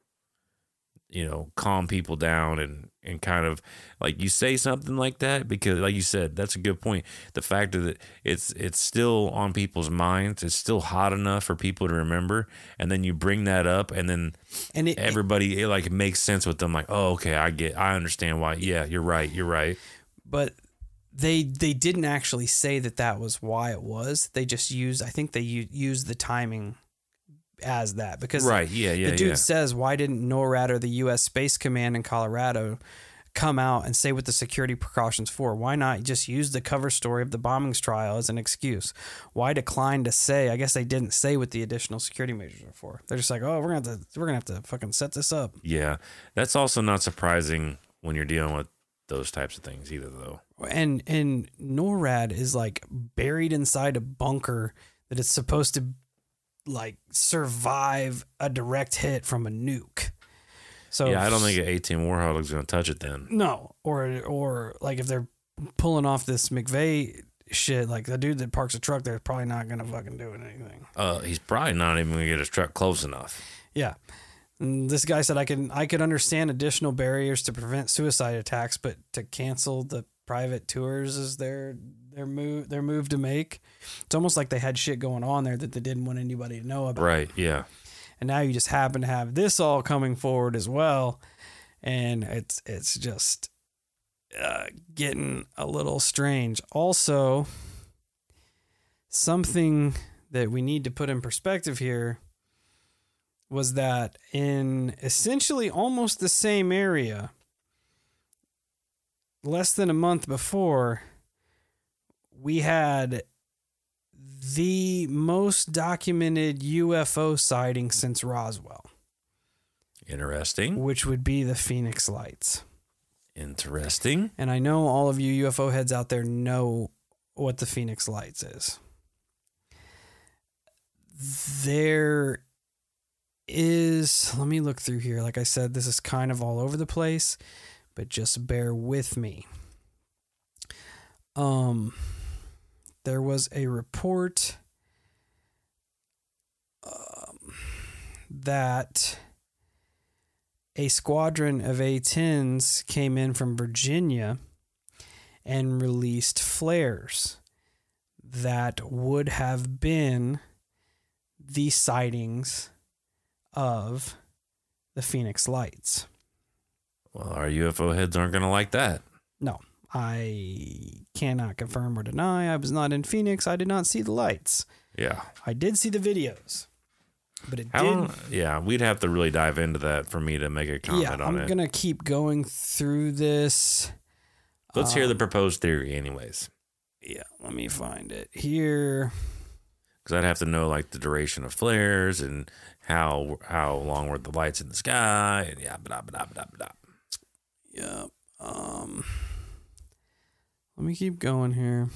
you know, calm people down and kind of like you say something like that because, like you said, that's a good point. The fact that it's still on people's minds, it's still hot enough for people to remember, and then you bring that up, and then everybody it makes sense with them. Like, oh, okay, I understand why. Yeah, you're right. But they didn't actually say that was why it was. They just used the timing as that because the dude says, why didn't NORAD or the U.S. Space Command in Colorado come out and say what the security precautions for? Why not just use the cover story of the bombings trial as an excuse? Why decline to say? I guess they didn't say what the additional security measures are for. They're just like, oh, we're gonna have to fucking set this up. Yeah, that's also not surprising when you're dealing with those types of things either, though. And NORAD is like buried inside a bunker that it's supposed to like survive a direct hit from a nuke. So yeah, I don't think an 18 Warhol is going to touch it then. No, or like if they're pulling off this McVeigh shit, like the dude that parks a truck, they're probably not going to fucking do anything. He's probably not even going to get his truck close enough. Yeah. And this guy said I could understand additional barriers to prevent suicide attacks, but to cancel the private tours is their move to make. It's almost like they had shit going on there that they didn't want anybody to know about. Right, yeah. And now you just happen to have this all coming forward as well, and it's just getting a little strange. Also, something that we need to put in perspective here was that in essentially almost the same area, less than a month before, we had the most documented UFO sighting since Roswell. Interesting. Which would be the Phoenix Lights. Interesting. And I know all of you UFO heads out there know what the Phoenix Lights is. There is, let me look through here. Like I said, this is kind of all over the place, but just bear with me. There was a report that a squadron of A-10s came in from Virginia and released flares that would have been the sightings of the Phoenix Lights. Well, our UFO heads aren't going to like that. No, I cannot confirm or deny. I was not in Phoenix. I did not see the lights. Yeah. I did see the videos, but yeah, we'd have to really dive into that for me to make a comment on it. I'm going to keep going through this. Let's hear the proposed theory anyways. Yeah, let me find it here. Because I'd have to know like the duration of flares and how long were the lights in the sky and yeah, blah, blah, blah, blah. Yeah. Let me keep going here.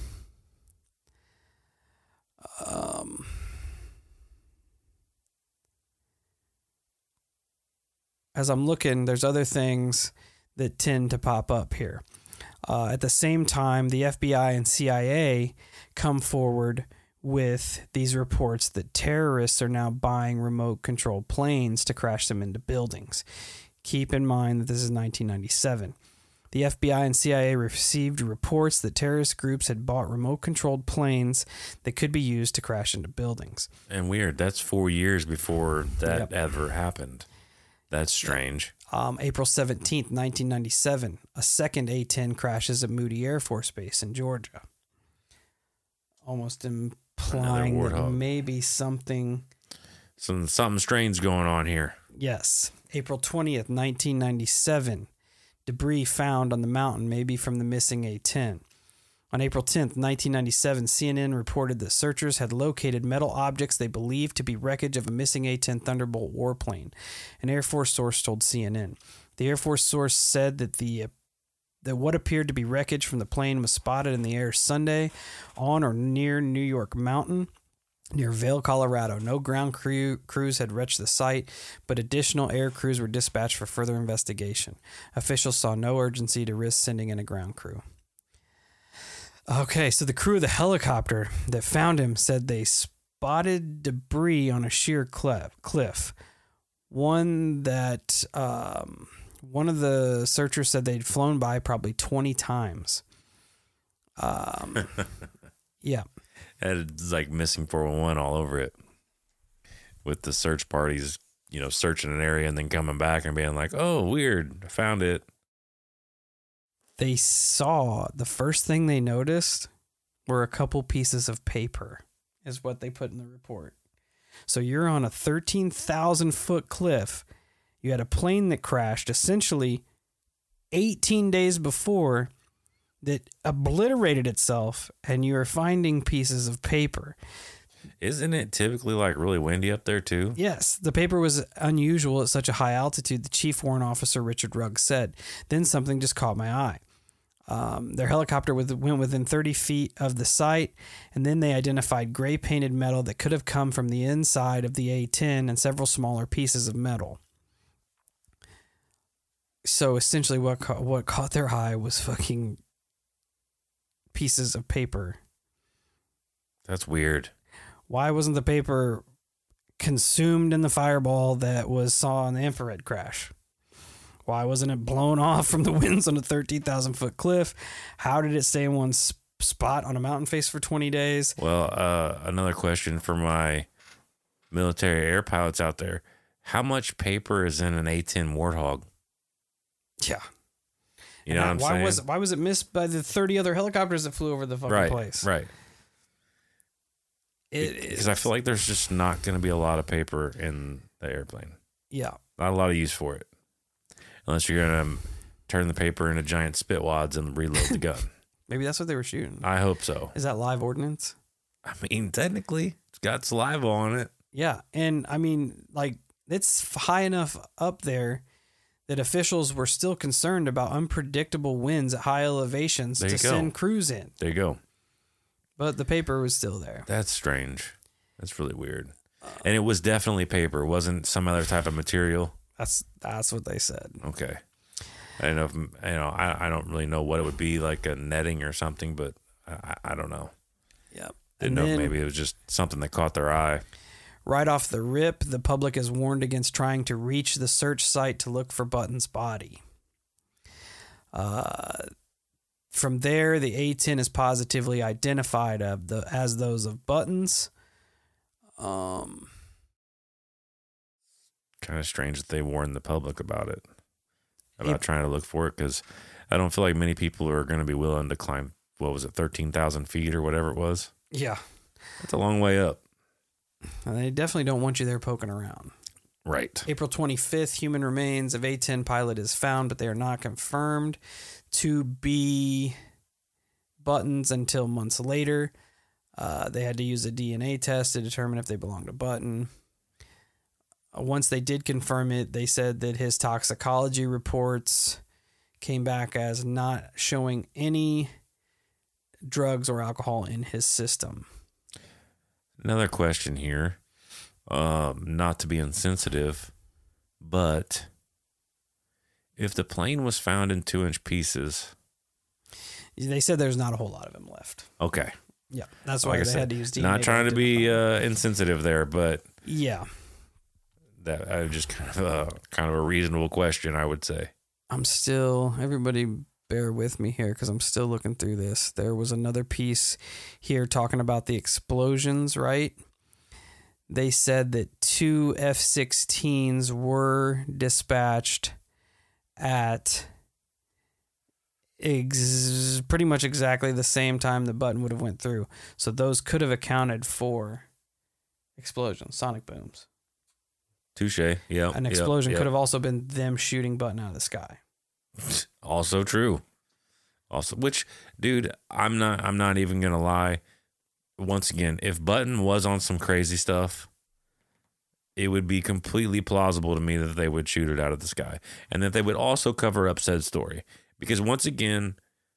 As I'm looking, there's other things that tend to pop up here. At the same time, the FBI and CIA come forward with these reports that terrorists are now buying remote-controlled planes to crash them into buildings. Keep in mind that this is 1997. The FBI and CIA received reports that terrorist groups had bought remote-controlled planes that could be used to crash into buildings. And weird, that's 4 years before that ever happened. That's strange. April 17th, 1997, a second A-10 crashes at Moody Air Force Base in Georgia. Almost implying that maybe something strange going on here. Yes. April 20th, 1997, debris found on the mountain, maybe from the missing A-10. On April 10th, 1997, CNN reported that searchers had located metal objects they believed to be wreckage of a missing A-10 Thunderbolt warplane. An Air Force source told CNN. The Air Force source said that what appeared to be wreckage from the plane was spotted in the air Sunday on or near New York Mountain, near Vail, Colorado. No ground crews had reached the site, but additional air crews were dispatched for further investigation. Officials saw no urgency to risk sending in a ground crew. Okay, so the crew of the helicopter that found him said they spotted debris on a sheer cliff. One that one of the searchers said they'd flown by probably 20 times. Yeah. It's like missing 411 all over it. With the search parties, searching an area and then coming back and being like, oh, weird, I found it. They saw, the first thing they noticed were a couple pieces of paper, is what they put in the report. So you're on a 13,000 foot cliff. You had a plane that crashed essentially 18 days before that obliterated itself, and you are finding pieces of paper. Isn't it typically like really windy up there too? Yes, the paper was unusual at such a high altitude, the chief warrant officer Richard Ruggs said. Then something just caught my eye. Their helicopter went within 30 feet of the site, and then they identified gray painted metal that could have come from the inside of the A-10 and several smaller pieces of metal. So essentially what caught their eye was fucking pieces of paper. That's weird. Why wasn't the paper consumed in the fireball that was saw in the infrared crash? Why wasn't it blown off from the winds on a 13,000 foot cliff? How did it stay in one spot on a mountain face for 20 days? Well, another question for my military air pilots out there. How much paper is in an A-10 Warthog? Yeah. You know what I'm saying? Why was it missed by the 30 other helicopters that flew over the fucking place? Right. Because I feel like there's just not going to be a lot of paper in the airplane. Yeah. Not a lot of use for it. Unless you're going to turn the paper into giant spit wads and reload the gun. Maybe that's what they were shooting. I hope so. Is that live ordnance? I mean, technically, it's got saliva on it. Yeah. And I mean, like, it's high enough up there that officials were still concerned about unpredictable winds at high elevations to send crews in. There you go. But the paper was still there. That's strange. That's really weird. And it was definitely paper. It wasn't some other type of material. That's what they said. Okay. I don't know if, I don't really know what it would be, like a netting or something, but I don't know. Yep. Didn't know if maybe it was just something that caught their eye. Right off the rip, the public is warned against trying to reach the search site to look for Button's body. From there, the A-10 is positively identified as those of Button's. Kind of strange that they warned the public about it, about trying to look for it, because I don't feel like many people are going to be willing to climb, 13,000 feet or whatever it was? Yeah. That's a long way up. And they definitely don't want you there poking around. Right. April 25th, human remains of A-10 pilot is found, but they are not confirmed to be Button's until months later. They had to use a DNA test to determine if they belong to Button. Once they did confirm it, they said that his toxicology reports came back as not showing any drugs or alcohol in his system. Another question here, not to be insensitive, but if the plane was found in 2-inch pieces, they said there's not a whole lot of him left. Okay. Yeah, that's why they had to use DNA. Not trying to be insensitive there, but yeah, that just kind of a reasonable question, I would say. Everybody bear with me here because I'm still looking through this. There was another piece here talking about the explosions, right? They said that 2 F-16s were dispatched at pretty much exactly the same time the button would have went through. So those could have accounted for explosions, sonic booms. Touche. Yeah. An explosion could have also been them shooting button out of the sky. Also true. Also, which, dude, I'm not even gonna lie. Once again, if Button was on some crazy stuff, it would be completely plausible to me that they would shoot it out of the sky, and that they would also cover up said story. Because once again,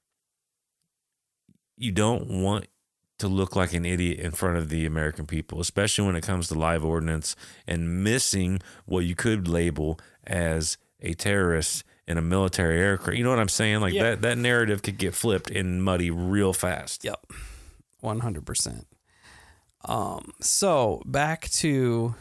you don't want to look like an idiot in front of the American people, especially when it comes to live ordnance and missing what you could label as a terrorist in a military aircraft. You know what I'm saying? Like that narrative could get flipped and muddy real fast. Yep. 100%. So back to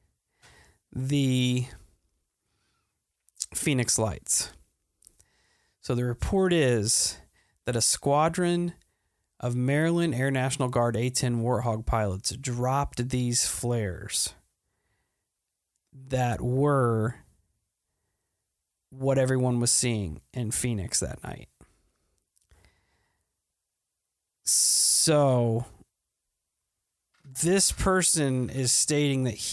the Phoenix Lights. So the report is that a squadron of Maryland Air National Guard A-10 Warthog pilots dropped these flares that were what everyone was seeing in Phoenix that night. So this person is stating that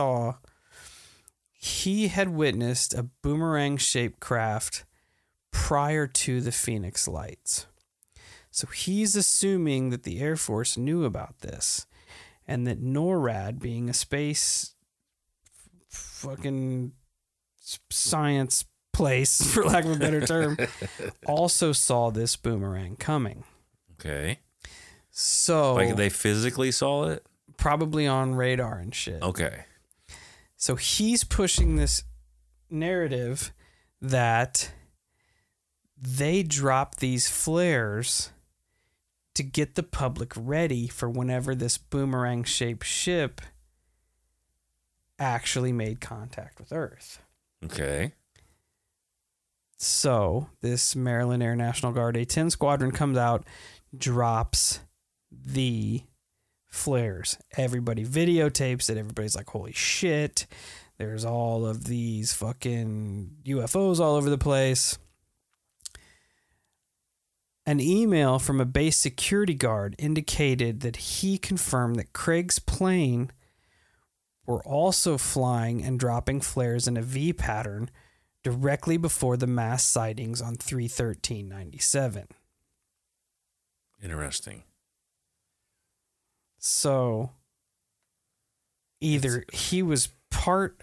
he had witnessed a boomerang-shaped craft prior to the Phoenix Lights. So he's assuming that the Air Force knew about this and that NORAD, being a space fucking science place, for lack of a better term, also saw this boomerang coming. Okay. So like they physically saw it? Probably on radar and shit. Okay. So he's pushing this narrative that they dropped these flares to get the public ready for whenever this boomerang-shaped ship actually made contact with Earth. Okay. So this Maryland Air National Guard A-10 squadron comes out, drops the flares. Everybody videotapes it. Everybody's like, holy shit. There's all of these fucking UFOs all over the place. An email from a base security guard indicated that he confirmed that Craig's plane were also flying and dropping flares in a V pattern directly before the mass sightings on 3/13/97. Interesting. So either Craig was part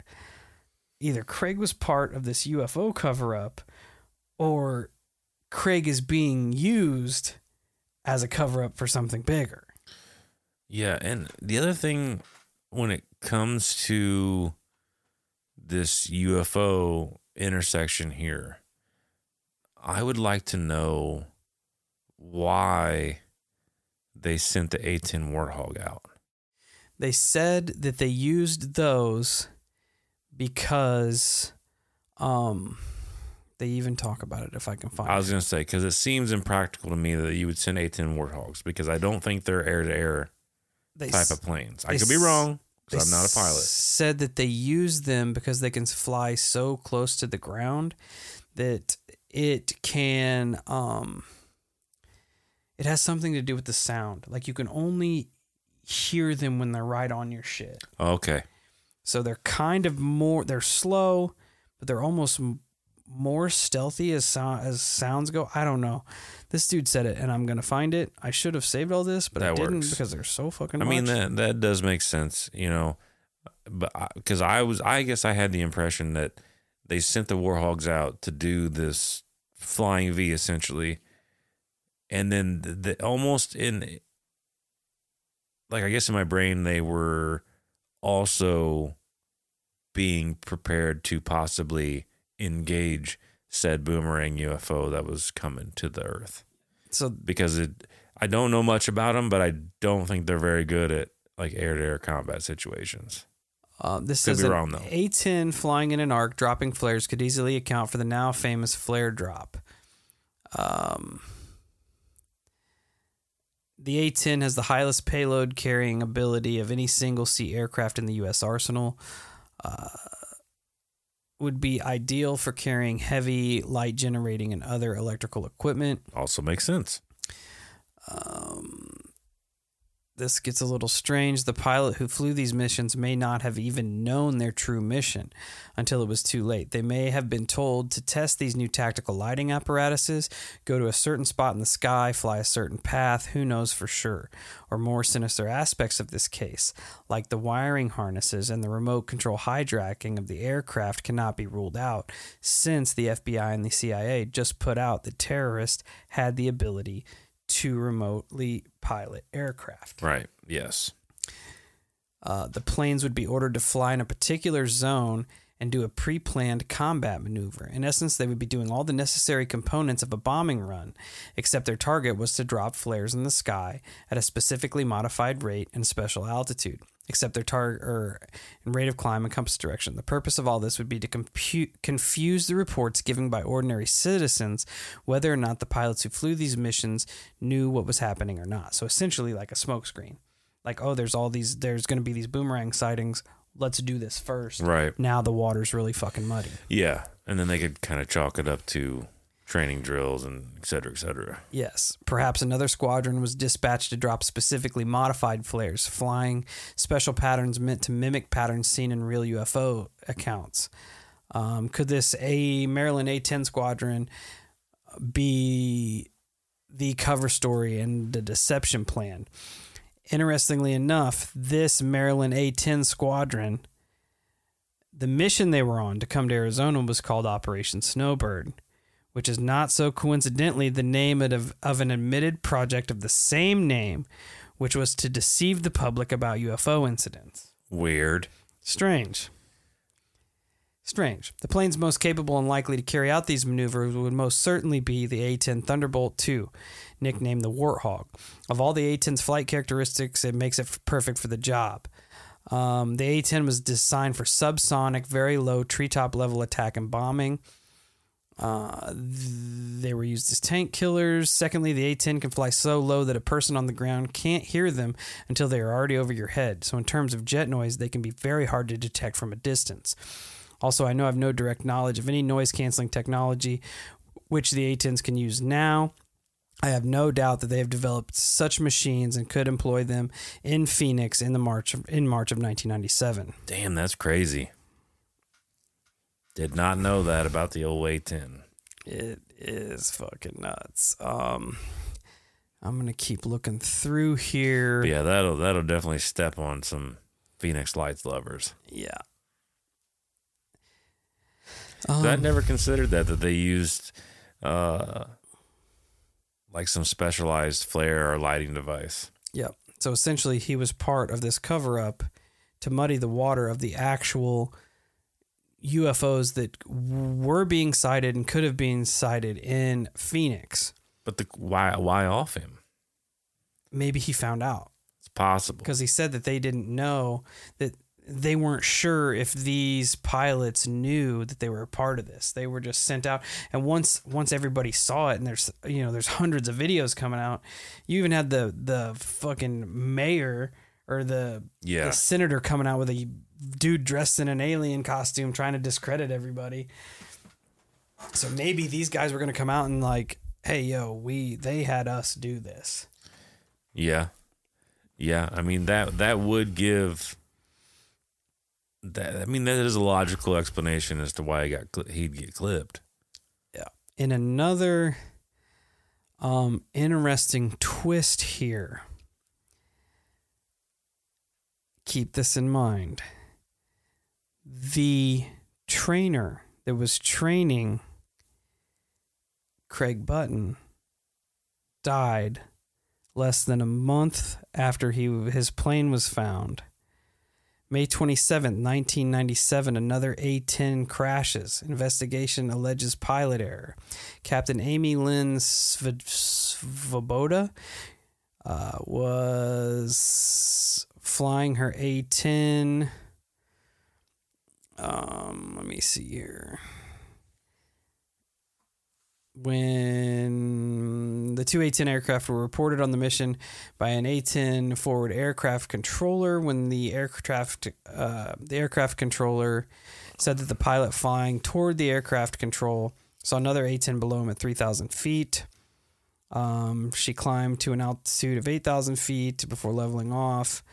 of this UFO cover-up, or Craig is being used as a cover-up for something bigger. Yeah, and the other thing when it comes to this UFO intersection here, I would like to know why they sent the A-10 Warthog out. They said that they used those because they even talk about it if I can find it. I was going to say, because it seems impractical to me that you would send A-10 Warthogs, because I don't think they're air-to-air type of planes. I could be wrong, because I'm not a pilot. Said that they use them because they can fly so close to the ground that it can, it has something to do with the sound. Like you can only hear them when they're right on your shit. Okay. So they're kind of they're slow, but they're almost more stealthy as sounds go. I don't know. This dude said it, and I'm going to find it. I should have saved all this, but I didn't because they're so fucking much. I mean, that does make sense, you know, but because I guess I had the impression that they sent the Warhogs out to do this flying V essentially. And then the almost in, like, I guess in my brain, they were also being prepared to possibly engage said boomerang UFO that was coming to the Earth. So Because I don't know much about them, but I don't think they're very good at like air-to-air combat situations. this Could is be an wrong, though. A-10 flying in an arc, dropping flares could easily account for the now famous flare drop. The A-10 has the highest payload carrying ability of any single-seat aircraft in the U.S. arsenal. Would be ideal for carrying heavy light generating and other electrical equipment. Also makes sense. This gets a little strange. The pilot who flew these missions may not have even known their true mission until it was too late. They may have been told to test these new tactical lighting apparatuses, go to a certain spot in the sky, fly a certain path, who knows for sure. Or more sinister aspects of this case, like the wiring harnesses and the remote control hijacking of the aircraft, cannot be ruled out, since the FBI and the CIA just put out that terrorists had the ability to remotely pilot aircraft. Right. Yes. The planes would be ordered to fly in a particular zone and do a pre-planned combat maneuver. In essence, they would be doing all the necessary components of a bombing run, except their target was to drop flares in the sky at a specifically modified rate and special altitude, except their target and rate of climb and compass direction. The purpose of all this would be to confuse the reports given by ordinary citizens whether or not the pilots who flew these missions knew what was happening or not. So essentially like a smokescreen. Like, oh, there's going to be these boomerang sightings. Let's do this first. Right. Now the water's really fucking muddy. Yeah. And then they could kind of chalk it up to training drills and et cetera, et cetera. Yes. Perhaps another squadron was dispatched to drop specifically modified flares, flying special patterns meant to mimic patterns seen in real UFO accounts. Could this Maryland A-10 squadron be the cover story and the deception plan? Interestingly enough, this Maryland A-10 squadron, the mission they were on to come to Arizona was called Operation Snowbird, which is not so coincidentally the name of an admitted project of the same name, which was to deceive the public about UFO incidents. Weird. Strange. The planes most capable and likely to carry out these maneuvers would most certainly be the A-10 Thunderbolt II, nicknamed the Warthog. Of all the A-10's flight characteristics, it makes it perfect for the job. The A-10 was designed for subsonic, very low treetop level attack and bombing. They were used as tank killers. Secondly, the A-10 can fly so low that a person on the ground can't hear them until they are already over your head. So in terms of jet noise, they can be very hard to detect from a distance. Also, I know I have no direct knowledge of any noise-canceling technology which the A-10s can use now. I have no doubt that they have developed such machines and could employ them in Phoenix in March of 1997. Damn, that's crazy. Did not know that about the old A-10. It is fucking nuts. I'm gonna keep looking through here. But yeah, that'll definitely step on some Phoenix Lights lovers. Yeah. I never considered that they used like some specialized flare or lighting device. Yep. So essentially, he was part of this cover-up to muddy the water of the actual UFOs that were being sighted and could have been sighted in Phoenix. But why off him? Maybe he found out. It's possible. Because he said that they didn't know, that they weren't sure if these pilots knew that they were a part of this. They were just sent out. And once everybody saw it, and there's hundreds of videos coming out. You even had the fucking mayor or the senator coming out with a dude dressed in an alien costume trying to discredit everybody. So maybe these guys were going to come out and like, hey, yo, they had us do this. Yeah. Yeah. I mean, that would give that. I mean, that is a logical explanation as to why he'd get clipped. Yeah. In another interesting twist here, keep this in mind. The trainer that was training Craig Button died less than a month after his plane was found. May 27th, 1997, another A-10 crashes. Investigation alleges pilot error. Captain Amy Lynn Svoboda was flying her A-10. Let me see here. When the two A-10 aircraft were reported on the mission by an A-10 forward aircraft controller, when the aircraft controller said that the pilot flying toward the aircraft control saw another A-10 below him at 3,000 feet. She climbed to an altitude of 8,000 feet before leveling off.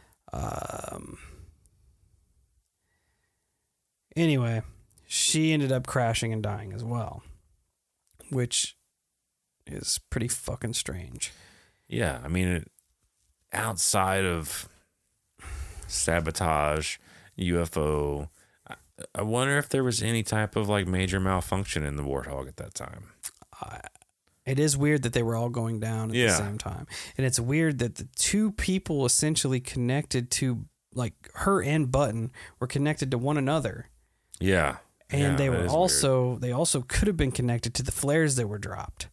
Anyway, she ended up crashing and dying as well, which is pretty fucking strange. Yeah, I mean, outside of sabotage, UFO, I wonder if there was any type of like major malfunction in the Warthog at that time. It is weird that they were all going down at the same time. And it's weird that the two people essentially connected to, like, her and Button were connected to one another. Yeah. And they were also, they also could have been connected to the flares that were dropped.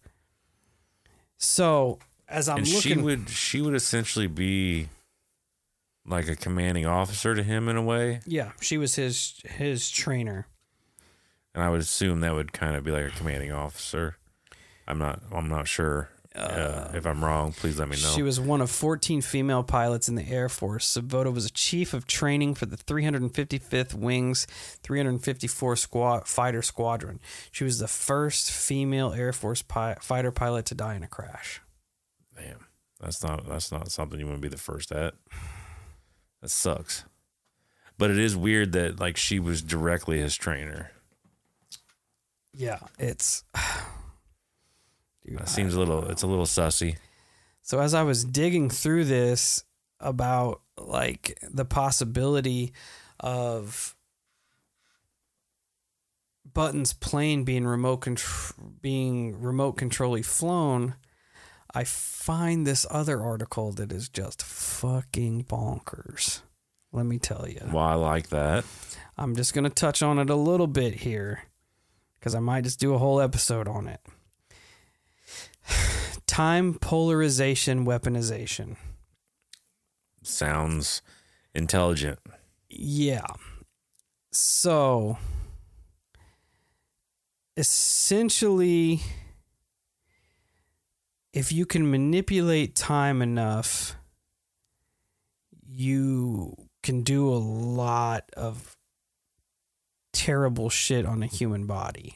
So as I'm looking, she would essentially be like a commanding officer to him in a way. Yeah, she was his trainer. And I would assume that would kind of be like a commanding officer. I'm not sure. If I'm wrong, please let me know. She was one of 14 female pilots in the Air Force. Sabota was a chief of training for the 355th Wings 354 Fighter Squadron. She was the first female Air Force fighter pilot to die in a crash. Damn, that's not something you want to be the first at. That sucks. But it is weird that like she was directly his trainer. Yeah, it's. Dude, it seems it's a little sussy. So as I was digging through this about like the possibility of Button's plane being remote controlly flown, I find this other article that is just fucking bonkers. Let me tell you. Well, I like that. I'm just going to touch on it a little bit here because I might just do a whole episode on it. Time polarization weaponization. Sounds intelligent. Yeah. So, essentially, if you can manipulate time enough, you can do a lot of terrible shit on a human body.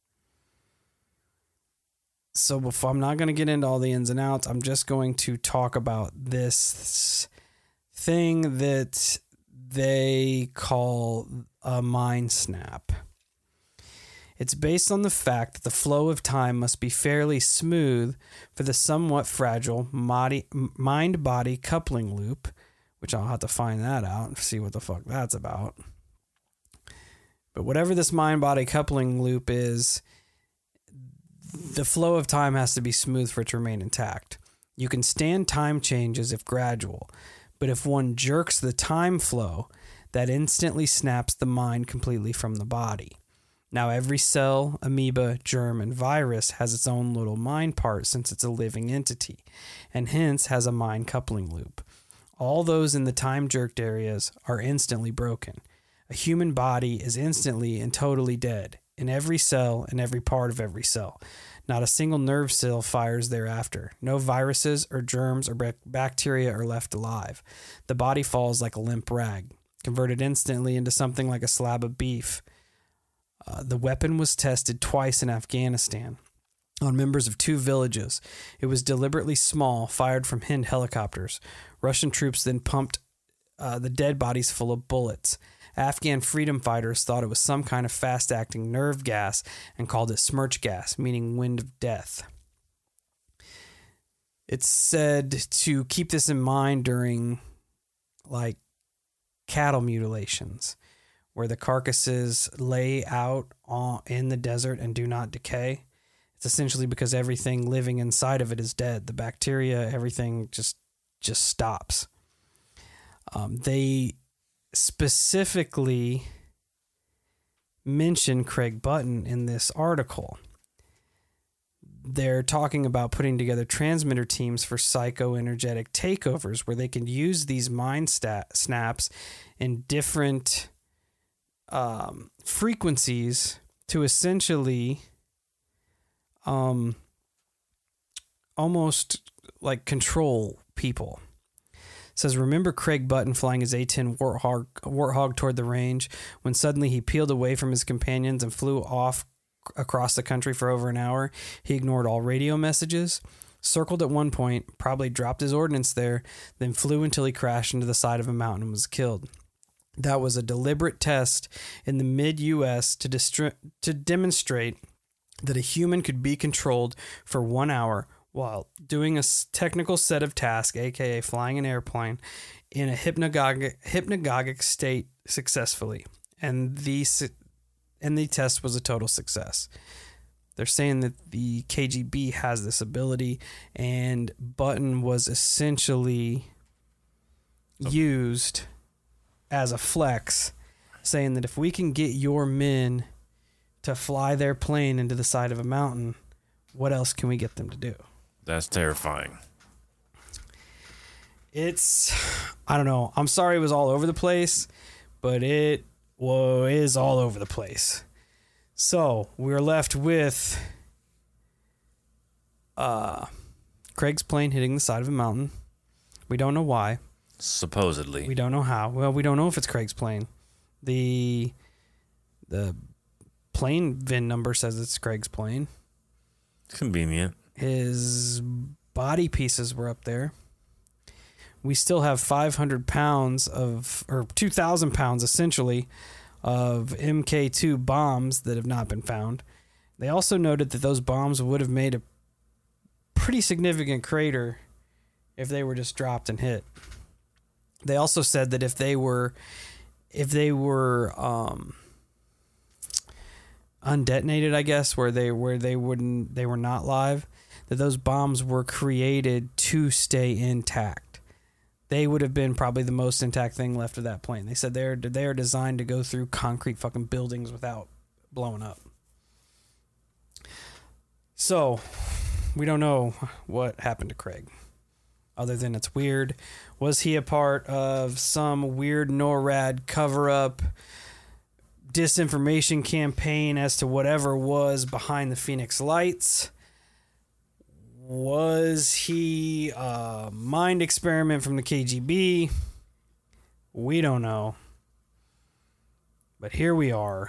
So before, I'm not going to get into all the ins and outs. I'm just going to talk about this thing that they call a mind snap. It's based on the fact that the flow of time must be fairly smooth for the somewhat fragile mind-body coupling loop, which I'll have to find that out and see what the fuck that's about. But whatever this mind-body coupling loop is, the flow of time has to be smooth for it to remain intact. You can stand time changes if gradual, but if one jerks the time flow, that instantly snaps the mind completely from the body. Now, every cell, amoeba, germ, and virus has its own little mind part since it's a living entity, and hence has a mind coupling loop. All those in the time jerked areas are instantly broken. A human body is instantly and totally dead in every cell and every part of every cell. Not a single nerve cell fires thereafter. No viruses or germs or bacteria are left alive. The body falls like a limp rag, converted instantly into something like a slab of beef. The weapon was tested twice in Afghanistan on members of 2 villages. It was deliberately small, fired from Hind helicopters. Russian troops then pumped the dead bodies full of bullets. Afghan freedom fighters thought it was some kind of fast-acting nerve gas and called it smirch gas, meaning wind of death. It's said to keep this in mind during, like, cattle mutilations, where the carcasses lay out in the desert and do not decay. It's essentially because everything living inside of it is dead. The bacteria, everything just stops. They specifically mention Craig Button in this article. They're talking about putting together transmitter teams for psychoenergetic takeovers where they can use these mind snaps in different frequencies to essentially almost like control people. It says, remember Craig Button flying his A-10 Warthog toward the range when suddenly he peeled away from his companions and flew off across the country for over an hour. He ignored all radio messages, circled at one point, probably dropped his ordnance there, then flew until he crashed into the side of a mountain and was killed. That was a deliberate test in the mid-U.S. to demonstrate that a human could be controlled for 1 hour while doing a technical set of tasks, aka flying an airplane, in a hypnagogic state successfully. And the test was a total success. They're saying that the KGB has this ability, and Button was essentially used as a flex, saying that if we can get your men to fly their plane into the side of a mountain, what else can we get them to do? That's terrifying. I don't know. I'm sorry it was all over the place, but it is all over the place. So we're left with Craig's plane hitting the side of a mountain. We don't know why. Supposedly. We don't know how. Well, we don't know if it's Craig's plane. The plane VIN number says it's Craig's plane. Convenient. His body pieces were up there. We still have 500 pounds or 2,000 pounds essentially of MK2 bombs that have not been found. They also noted that those bombs would have made a pretty significant crater if they were just dropped and hit. They also said that if they were undetonated, I guess, where they were not live, that those bombs were created to stay intact. They would have been probably the most intact thing left of that plane. They said they're designed to go through concrete fucking buildings without blowing up. So, we don't know what happened to Craig, other than it's weird. Was he a part of some weird NORAD cover-up disinformation campaign as to whatever was behind the Phoenix Lights? Was he a mind experiment from the KGB? We don't know. But here we are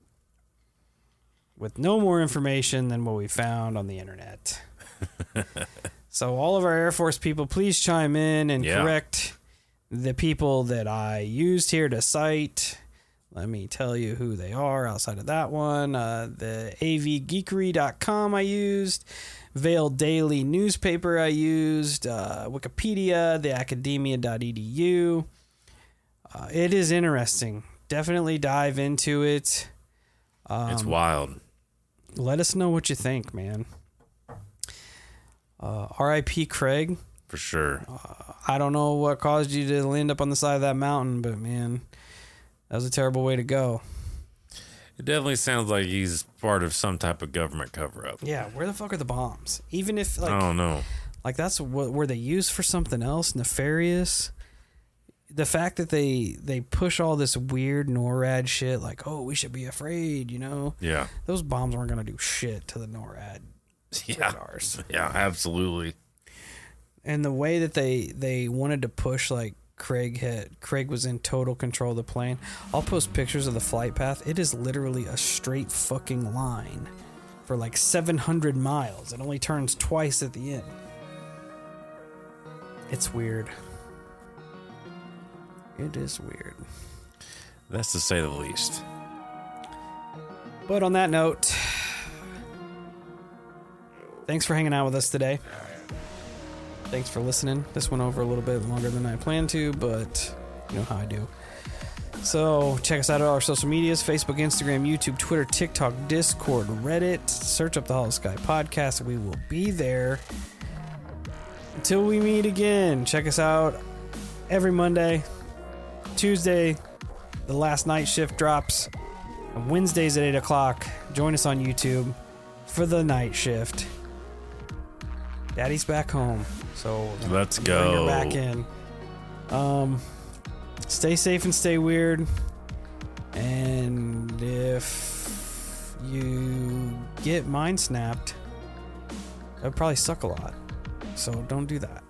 with no more information than what we found on the internet. So all of our Air Force people, please chime in and correct the people that I used here to cite. Let me tell you who they are outside of that one. The avgeekery.com I used. Vale Daily newspaper I used. Wikipedia, theacademia.edu. It is interesting. Definitely dive into it. It's wild. Let us know what you think, man. R.I.P. Craig. For sure. I don't know what caused you to end up on the side of that mountain, but man, that was a terrible way to go. It definitely sounds like he's part of some type of government cover-up. Yeah, where the fuck are the bombs? Even if, like, I don't know. Like, that's what were they used for something else nefarious? The fact that they push all this weird NORAD shit, like, oh, we should be afraid, you know? Yeah. Those bombs weren't gonna do shit to the NORAD radars. Yeah, absolutely. And the way that they wanted to push, like, Craig was in total control of the plane. I'll post pictures of the flight path. It is literally a straight fucking line for like 700 miles. It only turns twice at the end. It's weird. It is weird. That's to say the least. But on that note, thanks for hanging out with us today. Thanks for listening. This went over a little bit longer than I planned to, but you know how I do. So check us out at all our social medias: Facebook, Instagram, YouTube, Twitter, TikTok, Discord, Reddit. Search up the Hollow Sky Podcast. We will be there. Until we meet again, check us out every Monday. Tuesday, the last night shift drops. And Wednesdays at 8 o'clock. Join us on YouTube for the night shift. Daddy's back home, so let's bring her go back in. Stay safe and stay weird. And if you get mind snapped, that would probably suck a lot. So don't do that.